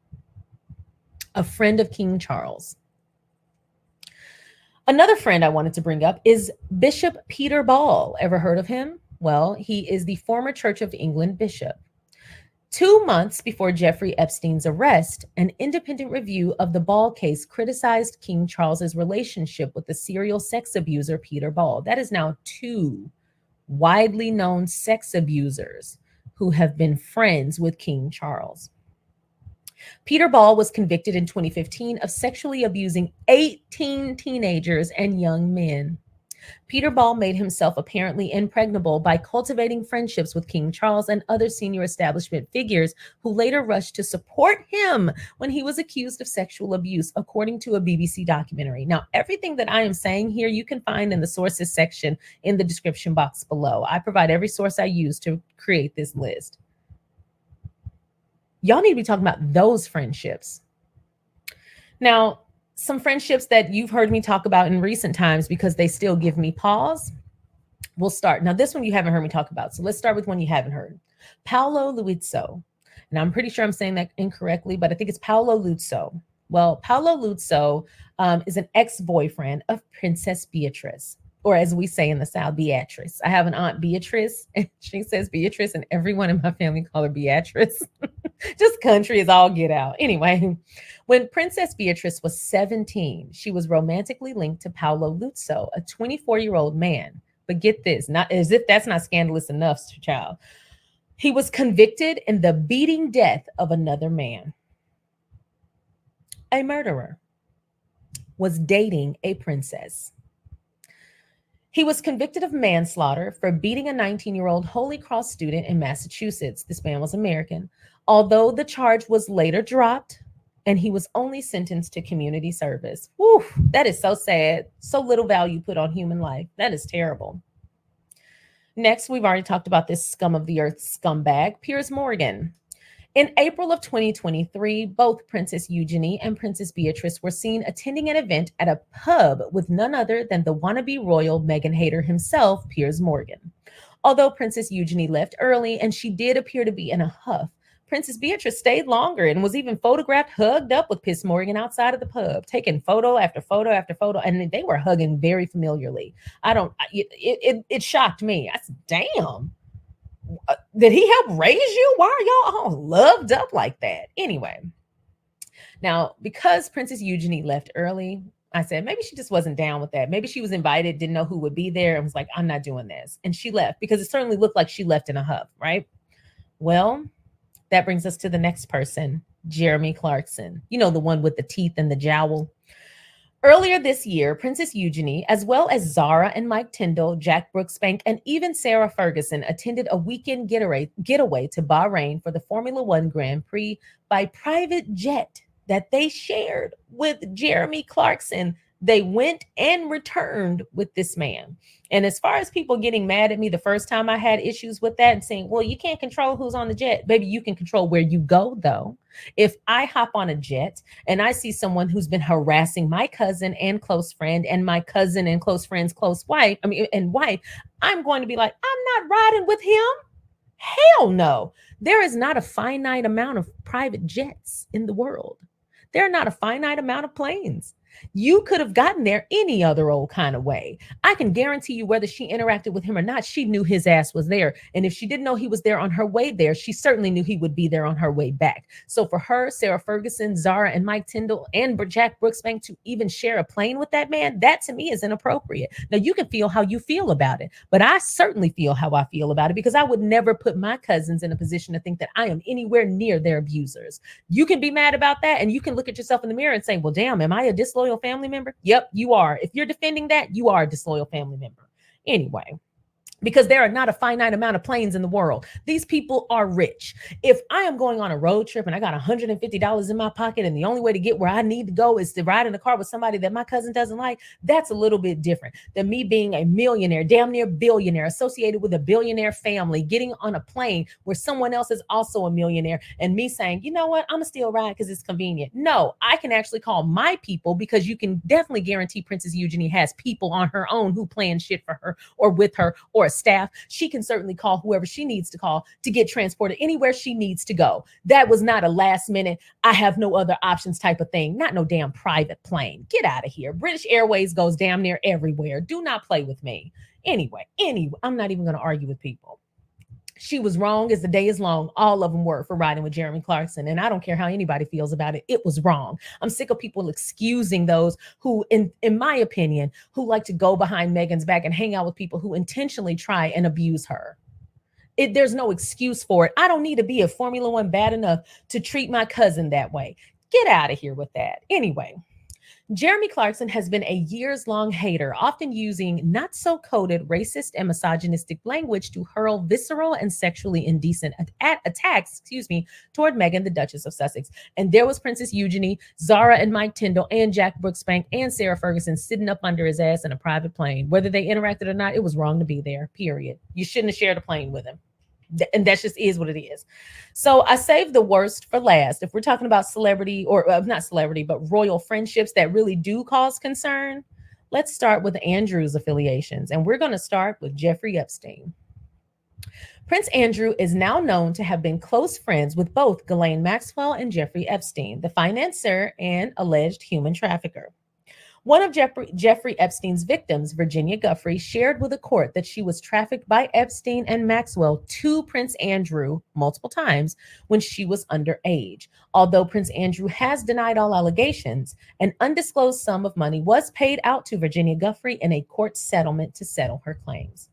A friend of King Charles. Another friend I wanted to bring up is Bishop Peter Ball. Ever heard of him? Well, he is the former Church of England bishop. 2 months before Jeffrey Epstein's arrest, an independent review of the Ball case criticized King Charles's relationship with the serial sex abuser Peter Ball. That is now 2 widely known sex abusers who have been friends with King Charles. Peter Ball was convicted in 2015 of sexually abusing 18 teenagers and young men. Peter Ball made himself apparently impregnable by cultivating friendships with King Charles and other senior establishment figures who later rushed to support him when he was accused of sexual abuse, according to a BBC documentary. Now, everything that I am saying here, you can find in the sources section in the description box below. I provide every source I use to create this list. Y'all need to be talking about those friendships. Now, some friendships that you've heard me talk about in recent times because they still give me pause. We'll start. Now, this one you haven't heard me talk about. So let's start with one you haven't heard. Paolo Luzzo. And I'm pretty sure I'm saying that incorrectly, but I think it's Paolo Luzzo. Well, Paolo Luzzo is an ex-boyfriend of Princess Beatrice, or as we say in the South, Beatrice. I have an aunt, Beatrice, and she says Beatrice, and everyone in my family call her Beatrice. Just country is all get out. Anyway, when Princess Beatrice was 17, she was romantically linked to Paolo Luzzo, a 24-year-old man. But get this, not as if that's not scandalous enough, child. He was convicted in the beating death of another man. A murderer was dating a princess. He was convicted of manslaughter for beating a 19-year-old Holy Cross student in Massachusetts. This man was American, although the charge was later dropped and he was only sentenced to community service. Whew, that is so sad. So little value put on human life. That is terrible. Next, we've already talked about this scum of the earth scumbag, Piers Morgan. In April of 2023, both Princess Eugenie and Princess Beatrice were seen attending an event at a pub with none other than the wannabe royal Meghan hater himself, Piers Morgan. Although Princess Eugenie left early and she did appear to be in a huff, Princess Beatrice stayed longer and was even photographed hugged up with Piers Morgan outside of the pub, taking photo after photo after photo, and they were hugging very familiarly. It shocked me. I said, damn. Did he help raise you? Why are y'all all loved up like that? Anyway, now, because Princess Eugenie left early, I said, maybe she just wasn't down with that. Maybe she was invited, didn't know who would be there, and was like, I'm not doing this. And she left because it certainly looked like she left in a huff, right? Well, that brings us to the next person, Jeremy Clarkson. You know, the one with the teeth and the jowl. Earlier this year, Princess Eugenie, as well as Zara and Mike Tyndall, Jack Brooksbank, and even Sarah Ferguson attended a weekend getaway to Bahrain for the Formula One Grand Prix by private jet that they shared with Jeremy Clarkson. They went and returned with this man. And as far as people getting mad at me the first time, I had issues with that and saying, well, you can't control who's on the jet. Baby, you can control where you go, though. If I hop on a jet and I see someone who's been harassing my cousin and close friend and my cousin and close friend's close wife, wife, I'm going to be like, I'm not riding with him. Hell no. There is not a finite amount of private jets in the world. There are not a finite amount of planes. You could have gotten there any other old kind of way. I can guarantee you whether she interacted with him or not, she knew his ass was there. And if she didn't know he was there on her way there, she certainly knew he would be there on her way back. So for her, Sarah Ferguson, Zara, and Mike Tyndall, and Jack Brooksbank to even share a plane with that man, that to me is inappropriate. Now, you can feel how you feel about it, but I certainly feel how I feel about it, because I would never put my cousins in a position to think that I am anywhere near their abusers. You can be mad about that, and you can look at yourself in the mirror and say, well, damn, am I a disloyal family member? Yep, you are. If you're defending that, you are a disloyal family member. Anyway, because there are not a finite amount of planes in the world. These people are rich. If I am going on a road trip and I got $150 in my pocket and the only way to get where I need to go is to ride in a car with somebody that my cousin doesn't like, that's a little bit different than me being a millionaire, damn near billionaire, associated with a billionaire family, getting on a plane where someone else is also a millionaire, and me saying, you know what, I'm gonna still ride because it's convenient. No, I can actually call my people, because you can definitely guarantee Princess Eugenie has people on her own who plan shit for her or with her or staff. She can certainly call whoever she needs to call to get transported anywhere she needs to go. That was not a last minute, I have no other options type of thing. Not no damn private plane. Get out of here. British Airways goes damn near everywhere. Do not play with me. Anyway, I'm not even going to argue with people. She was wrong as the day is long. All of them were, for riding with Jeremy Clarkson. And I don't care how anybody feels about it. It was wrong. I'm sick of people excusing those who, in my opinion, who like to go behind Meghan's back and hang out with people who intentionally try and abuse her. There's no excuse for it. I don't need to be a Formula One bad enough to treat my cousin that way. Get out of here with that. Anyway, Jeremy Clarkson has been a years-long hater, often using not-so-coded racist and misogynistic language to hurl visceral and sexually indecent attacks, toward Meghan, the Duchess of Sussex. And there was Princess Eugenie, Zara and Mike Tyndall, and Jack Brooksbank, and Sarah Ferguson sitting up under his ass in a private plane. Whether they interacted or not, it was wrong to be there, period. You shouldn't have shared a plane with him. And that just is what it is. So I saved the worst for last. If we're talking about celebrity, or not celebrity, but royal friendships that really do cause concern, let's start with Andrew's affiliations. And we're going to start with Jeffrey Epstein. Prince Andrew is now known to have been close friends with both Ghislaine Maxwell and Jeffrey Epstein, the financier and alleged human trafficker. One of Jeffrey Epstein's victims, Virginia Giuffre, shared with the court that she was trafficked by Epstein and Maxwell to Prince Andrew multiple times when she was underage. Although Prince Andrew has denied all allegations, an undisclosed sum of money was paid out to Virginia Giuffre in a court settlement to settle her claims.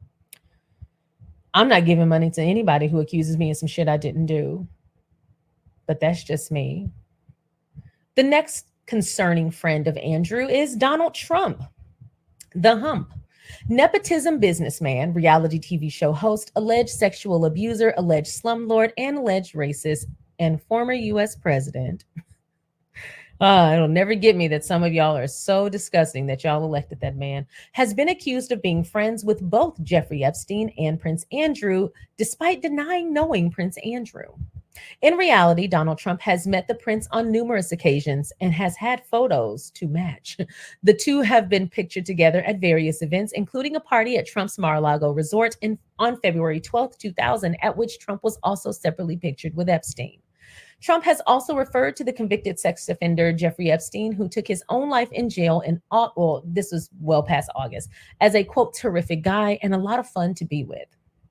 I'm not giving money to anybody who accuses me of some shit I didn't do, but that's just me. The next concerning friend of Andrew is Donald Trump, the hump. Nepotism businessman, reality TV show host, alleged sexual abuser, alleged slumlord, and alleged racist, and former U.S. president. It'll never get me that some of y'all are so disgusting that y'all elected that man, has been accused of being friends with both Jeffrey Epstein and Prince Andrew, despite denying knowing Prince Andrew. In reality, Donald Trump has met the prince on numerous occasions and has had photos to match. The two have been pictured together at various events, including a party at Trump's Mar-a-Lago resort on February 12th, 2000, at which Trump was also separately pictured with Epstein. Trump has also referred to the convicted sex offender Jeffrey Epstein, who took his own life in jail this was well past August, as a, quote, terrific guy and a lot of fun to be with.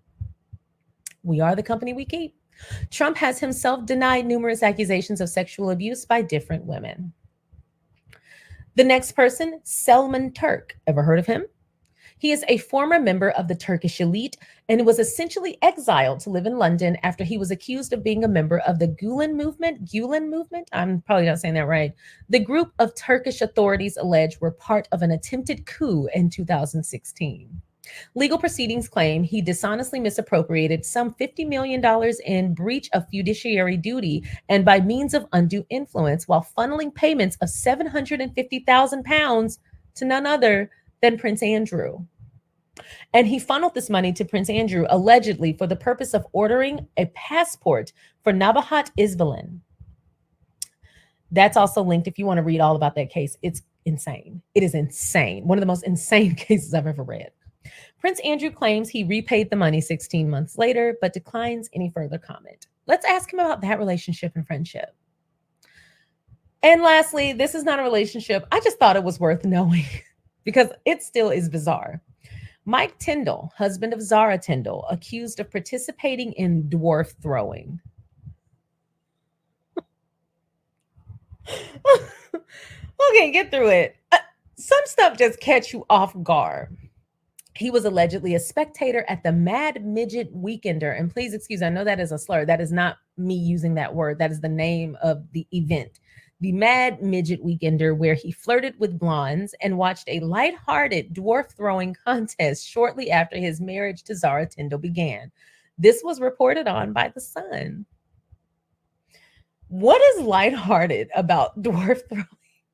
We are the company we keep. Trump has himself denied numerous accusations of sexual abuse by different women. The next person, Selman Turk. Ever heard of him? He is a former member of the Turkish elite and was essentially exiled to live in London after he was accused of being a member of the Gulen movement. I'm probably not saying that right. The group of Turkish authorities alleged were part of an attempted coup in 2016. Legal proceedings claim he dishonestly misappropriated some $50 million in breach of fiduciary duty and by means of undue influence while funneling payments of £750,000 to none other than Prince Andrew. And he funneled this money to Prince Andrew allegedly for the purpose of ordering a passport for Nabahat Isvalin. That's also linked if you want to read all about that case. It's insane. It is insane. One of the most insane cases I've ever read. Prince Andrew claims he repaid the money 16 months later, but declines any further comment. Let's ask him about that relationship and friendship. And lastly, this is not a relationship. I just thought it was worth knowing because it still is bizarre. Mike Tyndall, husband of Zara Tyndall, accused of participating in dwarf throwing. Okay, get through it. Some stuff just catch you off guard. He was allegedly a spectator at the Mad Midget Weekender. And please excuse, I know that is a slur. That is not me using that word. That is the name of the event. The Mad Midget Weekender, where he flirted with blondes and watched a lighthearted dwarf throwing contest shortly after his marriage to Zara Tyndall began. This was reported on by The Sun. What is lighthearted about dwarf throwing?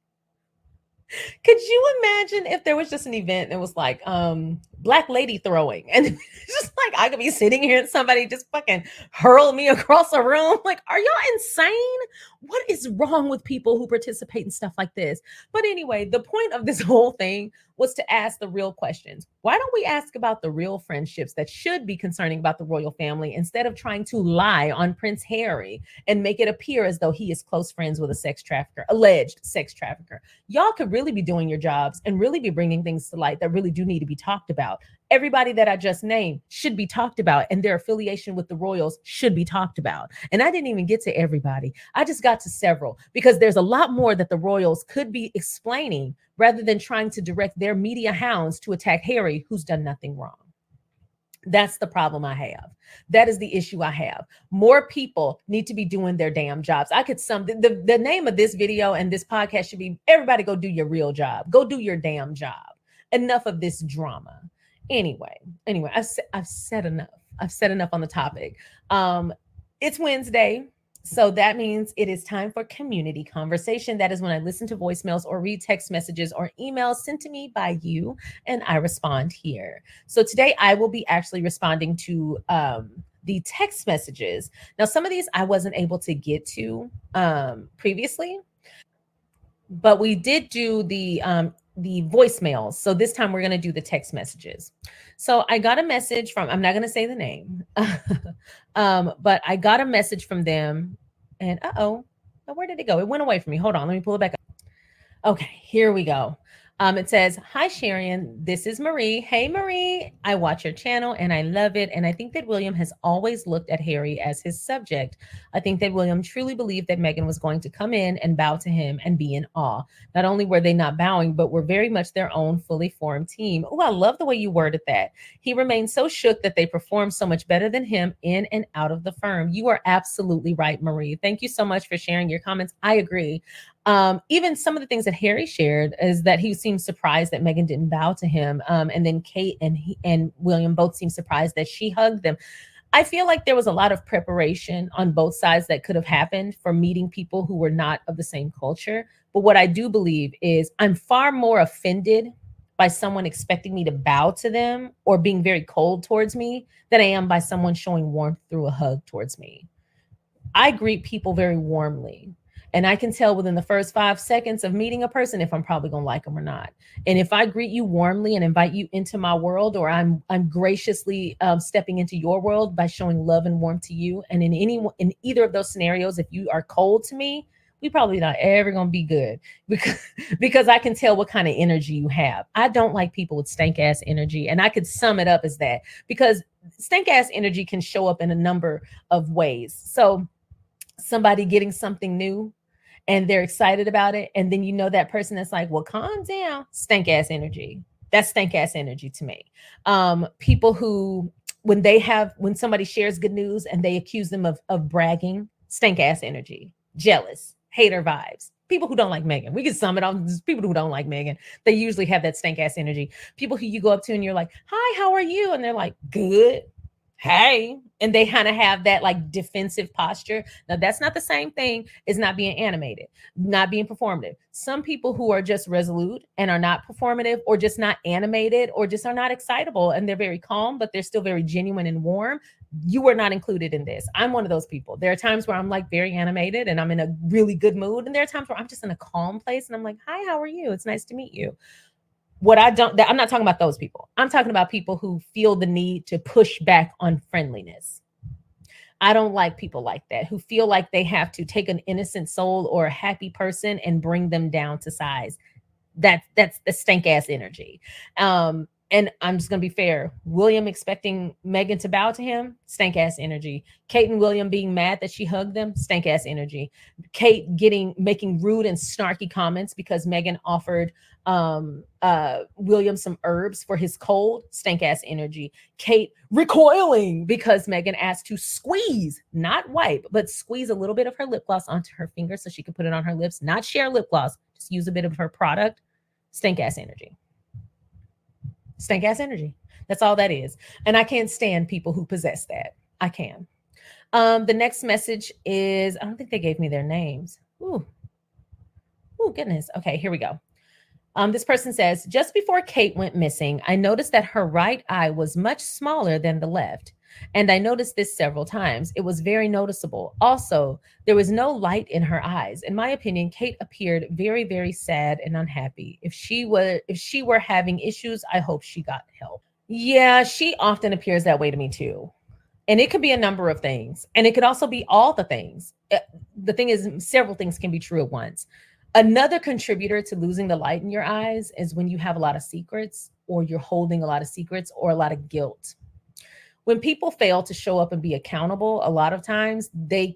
Could you imagine if there was just an event that was like black lady throwing, and just like I could be sitting here and somebody just fucking hurl me across a room? Like, are y'all insane? What is wrong with people who participate in stuff like this? But anyway, the point of this whole thing was to ask the real questions. Why don't we ask about the real friendships that should be concerning about the royal family instead of trying to lie on Prince Harry and make it appear as though he is close friends with a sex trafficker, alleged sex trafficker? Y'all could really be doing your jobs and really be bringing things to light that really do need to be talked about. Everybody that I just named should be talked about, and their affiliation with the royals should be talked about. And I didn't even get to everybody. I just got to several because there's a lot more that the royals could be explaining rather than trying to direct their media hounds to attack Harry, who's done nothing wrong. That's the problem I have. That is the issue I have. More people need to be doing their damn jobs. I could the name of this video and this podcast should be, everybody go do your real job. Go do your damn job. Enough of this drama. Anyway, I've said enough. I've said enough on the topic. It's Wednesday. So that means it is time for community conversation. That is when I listen to voicemails or read text messages or emails sent to me by you, and I respond here. So today I will be actually responding to the text messages. Now, some of these I wasn't able to get to previously, but we did do the voicemails. So this time we're going to do the text messages. So I got a message from, I'm not going to say the name, but I got a message from them, and where did it go? It went away from me. Hold on. Let me pull it back up. Okay, here we go. It says, "Hi, Sharon. This is Marie. Hey, Marie. I watch your channel and I love it. And I think that William has always looked at Harry as his subject. I think that William truly believed that Meghan was going to come in and bow to him and be in awe. Not only were they not bowing, but were very much their own fully formed team." Oh, I love the way you worded that. "He remained so shook that they performed so much better than him in and out of the firm." You are absolutely right, Marie. Thank you so much for sharing your comments. I agree. Even some of the things that Harry shared is that he seemed surprised that Meghan didn't bow to him. And then Kate and William both seemed surprised that she hugged them. I feel like there was a lot of preparation on both sides that could have happened for meeting people who were not of the same culture. But what I do believe is I'm far more offended by someone expecting me to bow to them or being very cold towards me than I am by someone showing warmth through a hug towards me. I greet people very warmly. And I can tell within the first 5 seconds of meeting a person if I'm probably going to like them or not. And if I greet you warmly and invite you into my world, or I'm graciously stepping into your world by showing love and warmth to you, and in either of those scenarios, if you are cold to me, we probably not ever going to be good because I can tell what kind of energy you have. I don't like people with stank ass energy. And I could sum it up as that, because stank ass energy can show up in a number of ways. So somebody getting something new, and they're excited about it. And then you know that person that's like, well, calm down. Stank ass energy. That's stank ass energy to me. People who, when somebody shares good news and they accuse them of bragging, stank ass energy. Jealous, hater vibes. People who don't like Meghan. We can sum it up. People who don't like Meghan. They usually have that stank ass energy. People who you go up to and you're like, hi, how are you? And they're like, good. Hey, and they kind of have that like defensive posture. Now, that's not the same thing as not being animated, not being performative. Some people who are just resolute and are not performative, or just not animated, or just are not excitable, and they're very calm, but they're still very genuine and warm. You are not included in this. I'm one of those people. There are times where I'm like very animated and I'm in a really good mood. And there are times where I'm just in a calm place and I'm like, hi, how are you? It's nice to meet you. I'm not talking about those people. I'm talking about people who feel the need to push back on friendliness. I don't like people like that who feel like they have to take an innocent soul or a happy person and bring them down to size. That's the stank ass energy. And I'm just gonna be fair. William expecting Meghan to bow to him, stank ass energy. Kate and William being mad that she hugged them, stank ass energy. Kate making rude and snarky comments because Meghan offered William some herbs for his cold, stank ass energy. Kate recoiling because Meghan asked to squeeze, not wipe, but squeeze a little bit of her lip gloss onto her finger so she could put it on her lips, not share lip gloss, just use a bit of her product. Stank ass energy. Stank ass energy. That's all that is. And I can't stand people who possess that. I can. The next message is, I don't think they gave me their names. Ooh, goodness. Okay, here we go. This person says, just before Kate went missing, I noticed that her right eye was much smaller than the left. And I noticed this several times. It was very noticeable. Also, there was no light in her eyes. In my opinion, Kate appeared very, very sad and unhappy. If she were having issues, I hope she got help. Yeah, she often appears that way to me too. And it could be a number of things. And it could also be all the things. The thing is, several things can be true at once. Another contributor to losing the light in your eyes is when you have a lot of secrets, or you're holding a lot of secrets, or a lot of guilt. When people fail to show up and be accountable, a lot of times they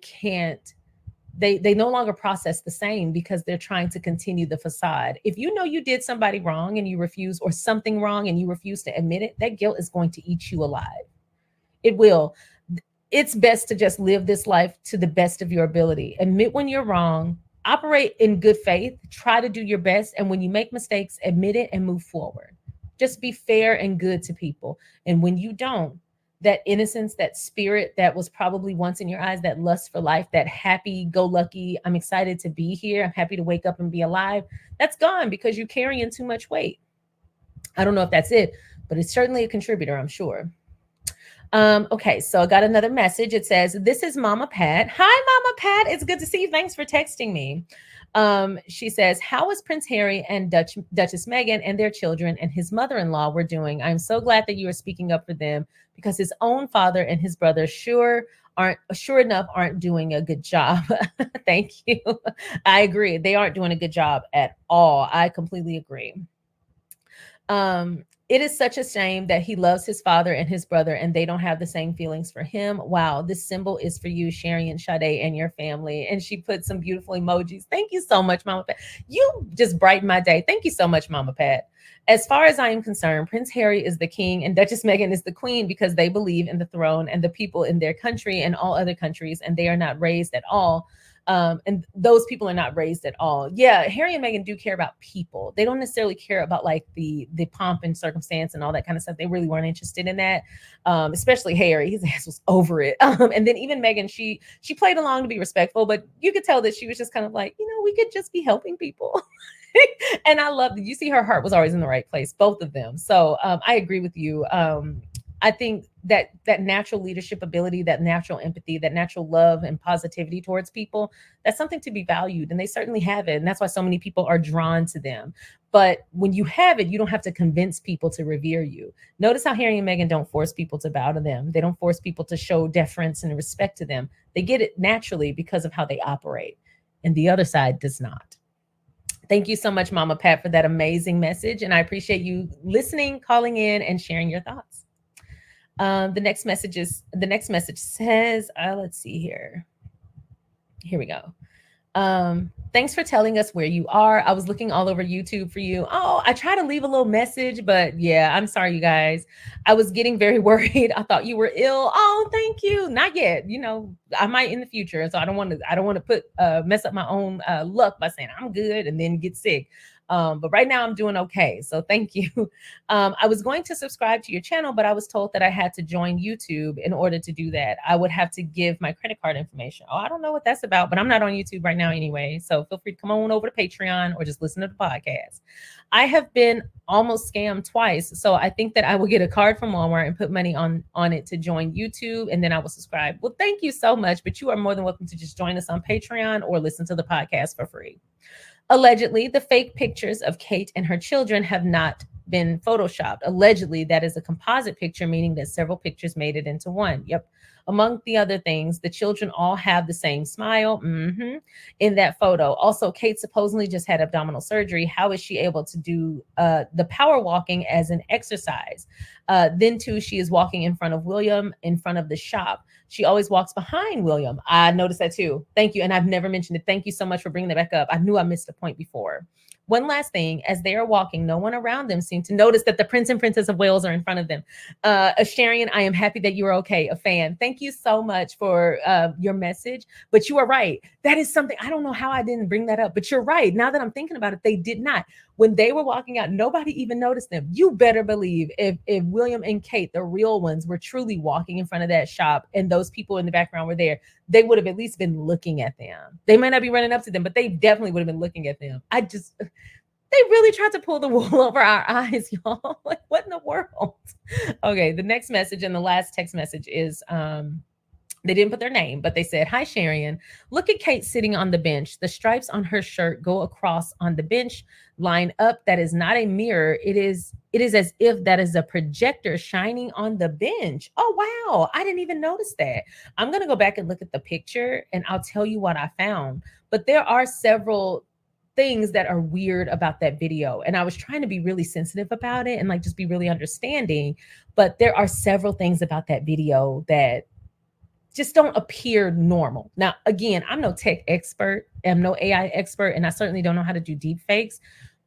no longer process the same because they're trying to continue the facade. If you know you did somebody wrong and you refuse, or something wrong and you refuse to admit it, that guilt is going to eat you alive. It will. It's best to just live this life to the best of your ability. Admit when you're wrong, operate in good faith, try to do your best. And when you make mistakes, admit it and move forward. Just be fair and good to people. And when you don't, that innocence, that spirit that was probably once in your eyes, that lust for life, that happy-go-lucky, I'm excited to be here, I'm happy to wake up and be alive, that's gone because you're carrying too much weight. I don't know if that's it, but it's certainly a contributor, I'm sure. Okay, so I got another message. It says, this is Mama Pat. Hi, Mama Pat. It's good to see you. Thanks for texting me. She says, how is Prince Harry and Duchess Meghan and their children and his mother-in-law were doing? I'm so glad that you are speaking up for them, because his own father and his brother sure enough aren't doing a good job. Thank you. I agree. They aren't doing a good job at all. I completely agree. It is such a shame that he loves his father and his brother and they don't have the same feelings for him. Wow, this symbol is for you, Sherry and Sade, and your family. And she put some beautiful emojis. Thank you so much, Mama Pat. You just brighten my day. Thank you so much, Mama Pat. As far as I am concerned, Prince Harry is the king and Duchess Meghan is the queen because they believe in the throne and the people in their country and all other countries, and they are not raised at all. And those people are not raised at all. Yeah, Harry and Meghan do care about people. They don't necessarily care about like the pomp and circumstance and all that kind of stuff. They really weren't interested in that. Especially Harry, his ass was over it. And then even Meghan, she played along to be respectful, but you could tell that she was just kind of like, we could just be helping people. And I love that. You see, her heart was always in the right place, both of them. So I agree with you. I think that natural leadership ability, that natural empathy, that natural love and positivity towards people, that's something to be valued. And they certainly have it. And that's why so many people are drawn to them. But when you have it, you don't have to convince people to revere you. Notice how Harry and Meghan don't force people to bow to them. They don't force people to show deference and respect to them. They get it naturally because of how they operate. And the other side does not. Thank you so much, Mama Pat, for that amazing message. And I appreciate you listening, calling in, and sharing your thoughts. The next message says, let's see here. Here we go. Thanks for telling us where you are. I was looking all over YouTube for you. Oh, I try to leave a little message, but yeah, I'm sorry, you guys. I was getting very worried. I thought you were ill. Oh, thank you. Not yet. I might in the future. So I don't want to mess up my own luck by saying I'm good and then get sick. But right now I'm doing okay. So thank you. I was going to subscribe to your channel, but I was told that I had to join YouTube in order to do that. I would have to give my credit card information. Oh, I don't know what that's about, but I'm not on YouTube right now anyway. So feel free to come on over to Patreon or just listen to the podcast. I have been almost scammed twice. So I think that I will get a card from Walmart and put money on it to join YouTube, and then I will subscribe. Well, thank you so much, but you are more than welcome to just join us on Patreon or listen to the podcast for free. Allegedly, the fake pictures of Kate and her children have not been photoshopped. Allegedly, that is a composite picture, meaning that several pictures made it into one. Yep. Among the other things, the children all have the same smile in that photo. Also, Kate supposedly just had abdominal surgery. How is she able to do the power walking as an exercise? Then too, she is walking in front of William, in front of the shop. She always walks behind William. I noticed that too. Thank you. And I've never mentioned it. Thank you so much for bringing that back up. I knew I missed a point before. One last thing, as they are walking, no one around them seemed to notice that the Prince and Princess of Wales are in front of them. Sharian, I am happy that you are okay, a fan. Thank you so much for your message. But you are right. That is something, I don't know how I didn't bring that up, but you're right. Now that I'm thinking about it, they did not. When they were walking out, nobody even noticed them. You better believe if William and Kate, the real ones, were truly walking in front of that shop and those people in the background were there, they would have at least been looking at them. They might not be running up to them, but they definitely would have been looking at them. They really tried to pull the wool over our eyes, y'all. Like, what in the world? Okay, the next message and the last text message is they didn't put their name, but they said, "Hi, Sharian. Look at Kate sitting on the bench. The stripes on her shirt go across on the bench, line up. That is not a mirror. It is as if that is a projector shining on the bench." Oh, wow. I didn't even notice that. I'm going to go back and look at the picture and I'll tell you what I found. But there are several things that are weird about that video. And I was trying to be really sensitive about it and like just be really understanding. But there are several things about that video that just don't appear normal. Now, again, I'm no tech expert, I'm no AI expert, and I certainly don't know how to do deep fakes,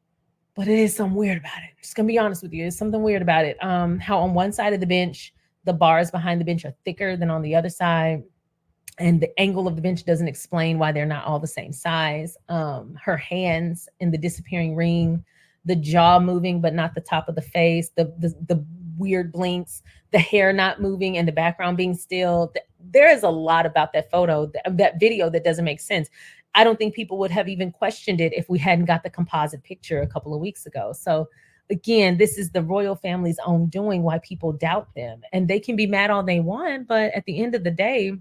but it is something weird about it. Just gonna be honest with you. There's something weird about it. How on one side of the bench, the bars behind the bench are thicker than on the other side. And the angle of the bench doesn't explain why they're not all the same size. Her hands in the disappearing ring, the jaw moving, but not the top of the face, the weird blinks, the hair not moving and the background being still. There is a lot about that photo, that video that doesn't make sense. I don't think people would have even questioned it if we hadn't got the composite picture a couple of weeks ago. So again, this is the royal family's own doing why people doubt them. And they can be mad all they want, but at the end of the day,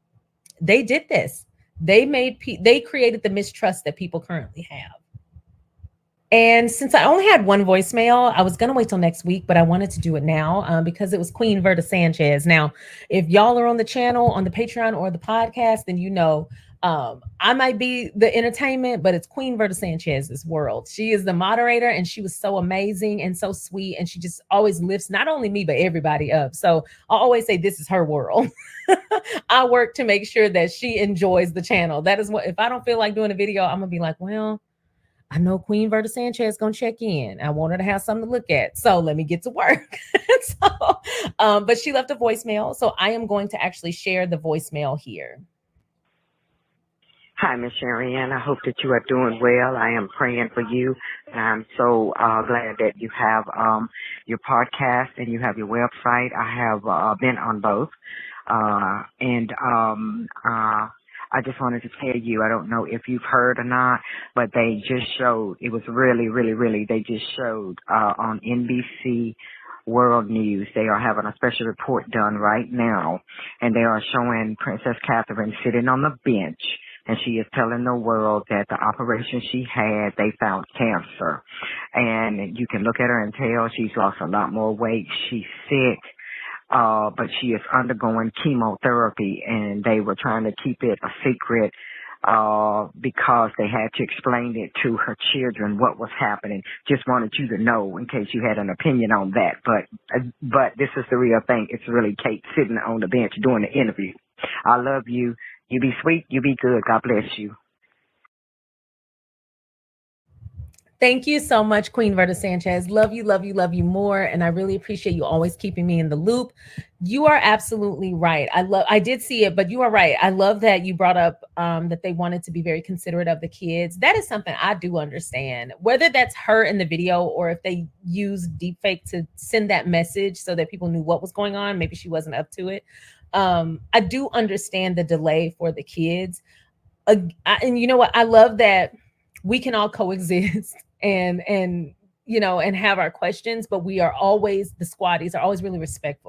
they did this. They created the mistrust that people currently have. And since I only had one voicemail, I was going to wait till next week, but I wanted to do it now because it was Queen Verta Sanchez. Now, if y'all are on the channel, on the Patreon or the podcast, then you know I might be the entertainment, but it's Queen Verta Sanchez's world. She is the moderator and she was so amazing and so sweet. And she just always lifts not only me, but everybody up. So I always say this is her world. I work to make sure that she enjoys the channel. That is what, if I don't feel like doing a video, I'm gonna be like, well, I know Queen Verta Sanchez is gonna check in. I want her to have something to look at. So let me get to work. But she left a voicemail. So I am going to actually share the voicemail here. Hi, Miss Sharian. I hope that you are doing well. I am praying for you. And I'm so glad that you have your podcast and you have your website. I have been on both. I just wanted to tell you, I don't know if you've heard or not, but they just showed, it was really, they just showed on NBC World News. They are having a special report done right now, and they are showing Princess Catherine sitting on the bench. And she is telling the world that the operation she had, they found cancer. And you can look at her and tell she's lost a lot more weight. She's sick, but she is undergoing chemotherapy. And they were trying to keep it a secret because they had to explain it to her children what was happening. Just wanted you to know in case you had an opinion on that. But this is the real thing. It's really Kate sitting on the bench doing the interview. I love you. You be sweet. You be good. God bless you. Thank you so much, Queen Verta Sanchez. Love you more. And I really appreciate you always keeping me in the loop. You are absolutely right. I did see it, but you are right. I love that you brought up that they wanted to be very considerate of the kids. That is something I do understand, whether that's her in the video or if they use deepfake to send that message so that people knew what was going on. Maybe she wasn't up to it. I do understand the delay for the kids. And you know what? I love that we can all coexist and have our questions, but we are always, the squaddies are always really respectful.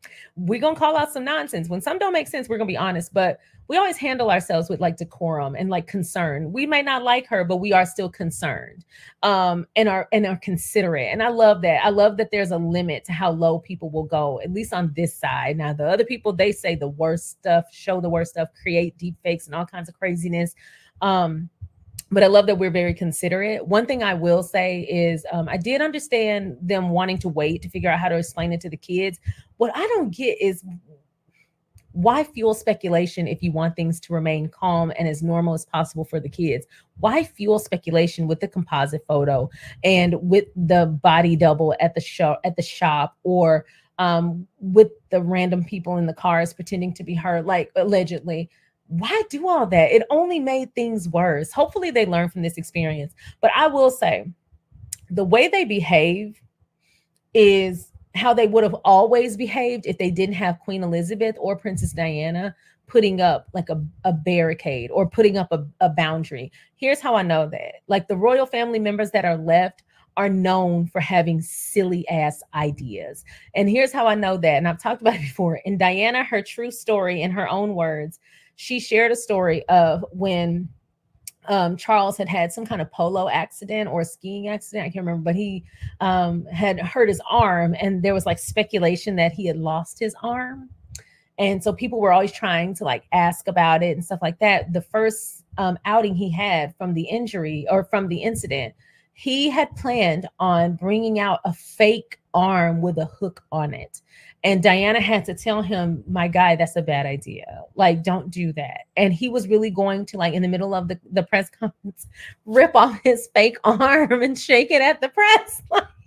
we're going to call out some nonsense. When some don't make sense, we're going to be honest, but we always handle ourselves with like decorum and like concern. We may not like her, but we are still concerned, and are considerate. And I love that. I love that there's a limit to how low people will go, at least on this side. Now, the other people, they say the worst stuff, show the worst stuff, create deep fakes and all kinds of craziness. But I love that we're very considerate. One thing I will say is I did understand them wanting to wait to figure out how to explain it to the kids. What I don't get is why fuel speculation if you want things to remain calm and as normal as possible for the kids? Why fuel speculation with the composite photo and with the body double at the shop, or with the random people in the cars pretending to be her, like allegedly? Why do all that? It only made things worse. Hopefully they learn from this experience. But I will say the way they behave is how they would have always behaved if they didn't have Queen Elizabeth or Princess Diana putting up like a barricade or putting up a boundary. Here's how I know that. Like, the royal family members that are left are known for having silly ass ideas. And here's how I know that. And I've talked about it before. In Diana, her true story, in her own words, she shared a story of when Charles had some kind of polo accident or a skiing accident. I can't remember, but he had hurt his arm, and there was like speculation that he had lost his arm. And so people were always trying to like ask about it and stuff like that. The first outing he had from the injury or from the incident, he had planned on bringing out a fake arm with a hook on it. And Diana had to tell him, my guy, that's a bad idea. Like, don't do that. And he was really going to, like, in the middle of the press conference, rip off his fake arm and shake it at the press.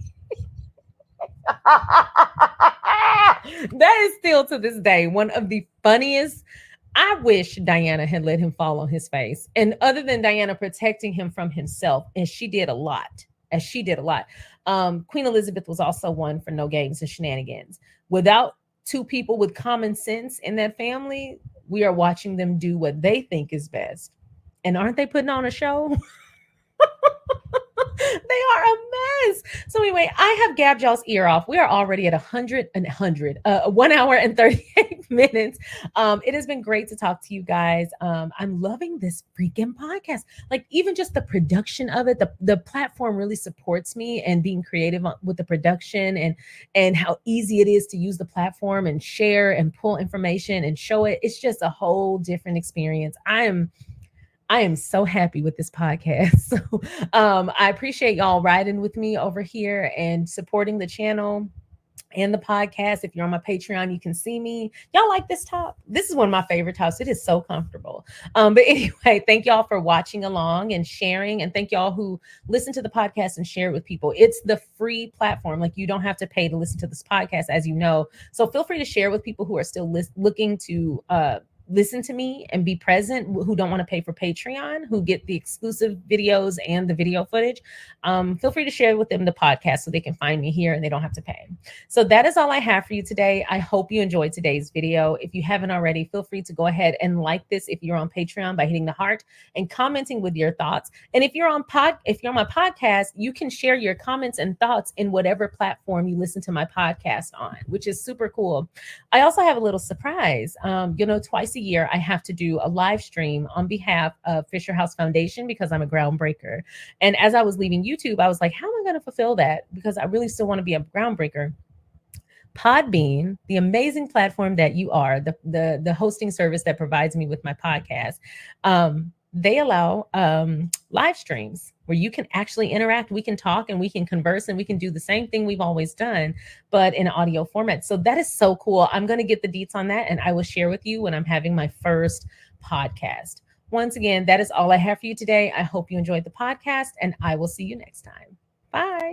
That is still to this day one of the funniest. I wish Diana had let him fall on his face. And other than Diana protecting him from himself, and she did a lot, Queen Elizabeth was also one for no games and shenanigans. Without two people with common sense in that family, we are watching them do what they think is best. And aren't they putting on a show? They are a mess. So anyway, I have gabbed y'all's ear off. We are already at 1 hour and 38 minutes. It has been great to talk to you guys. I'm loving this freaking podcast. Like, even just the production of it, the platform really supports me and being creative with the production and how easy it is to use the platform and share and pull information and show it. It's just a whole different experience. I am so happy with this podcast. So I appreciate y'all riding with me over here and supporting the channel and the podcast. If you're on my Patreon, you can see me. Y'all like this top? This is one of my favorite tops. It is so comfortable. But anyway, thank y'all for watching along and sharing. And thank y'all who listen to the podcast and share it with people. It's the free platform. Like, you don't have to pay to listen to this podcast, as you know. So feel free to share with people who are still looking to listen to me and be present, who don't want to pay for Patreon, who get the exclusive videos and the video footage. Feel free to share with them the podcast so they can find me here and they don't have to pay. So that is all I have for you today. I hope you enjoyed today's video. If you haven't already, feel free to go ahead and like this if you're on Patreon by hitting the heart and commenting with your thoughts. And if you're on my podcast, you can share your comments and thoughts in whatever platform you listen to my podcast on, which is super cool. I also have a little surprise. Twice a year, I have to do a live stream on behalf of Fisher House Foundation because I'm a groundbreaker. And as I was leaving YouTube, I was like, how am I going to fulfill that? Because I really still want to be a groundbreaker. Podbean, the amazing platform that you are, the hosting service that provides me with my podcast, they allow live streams where you can actually interact. We can talk and we can converse and we can do the same thing we've always done, but in audio format. So that is so cool. I'm going to get the deets on that and I will share with you when I'm having my first podcast. Once again, that is all I have for you today. I hope you enjoyed the podcast and I will see you next time. Bye.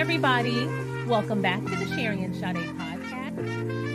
everybody. Welcome back to the Sherry and Sade podcast.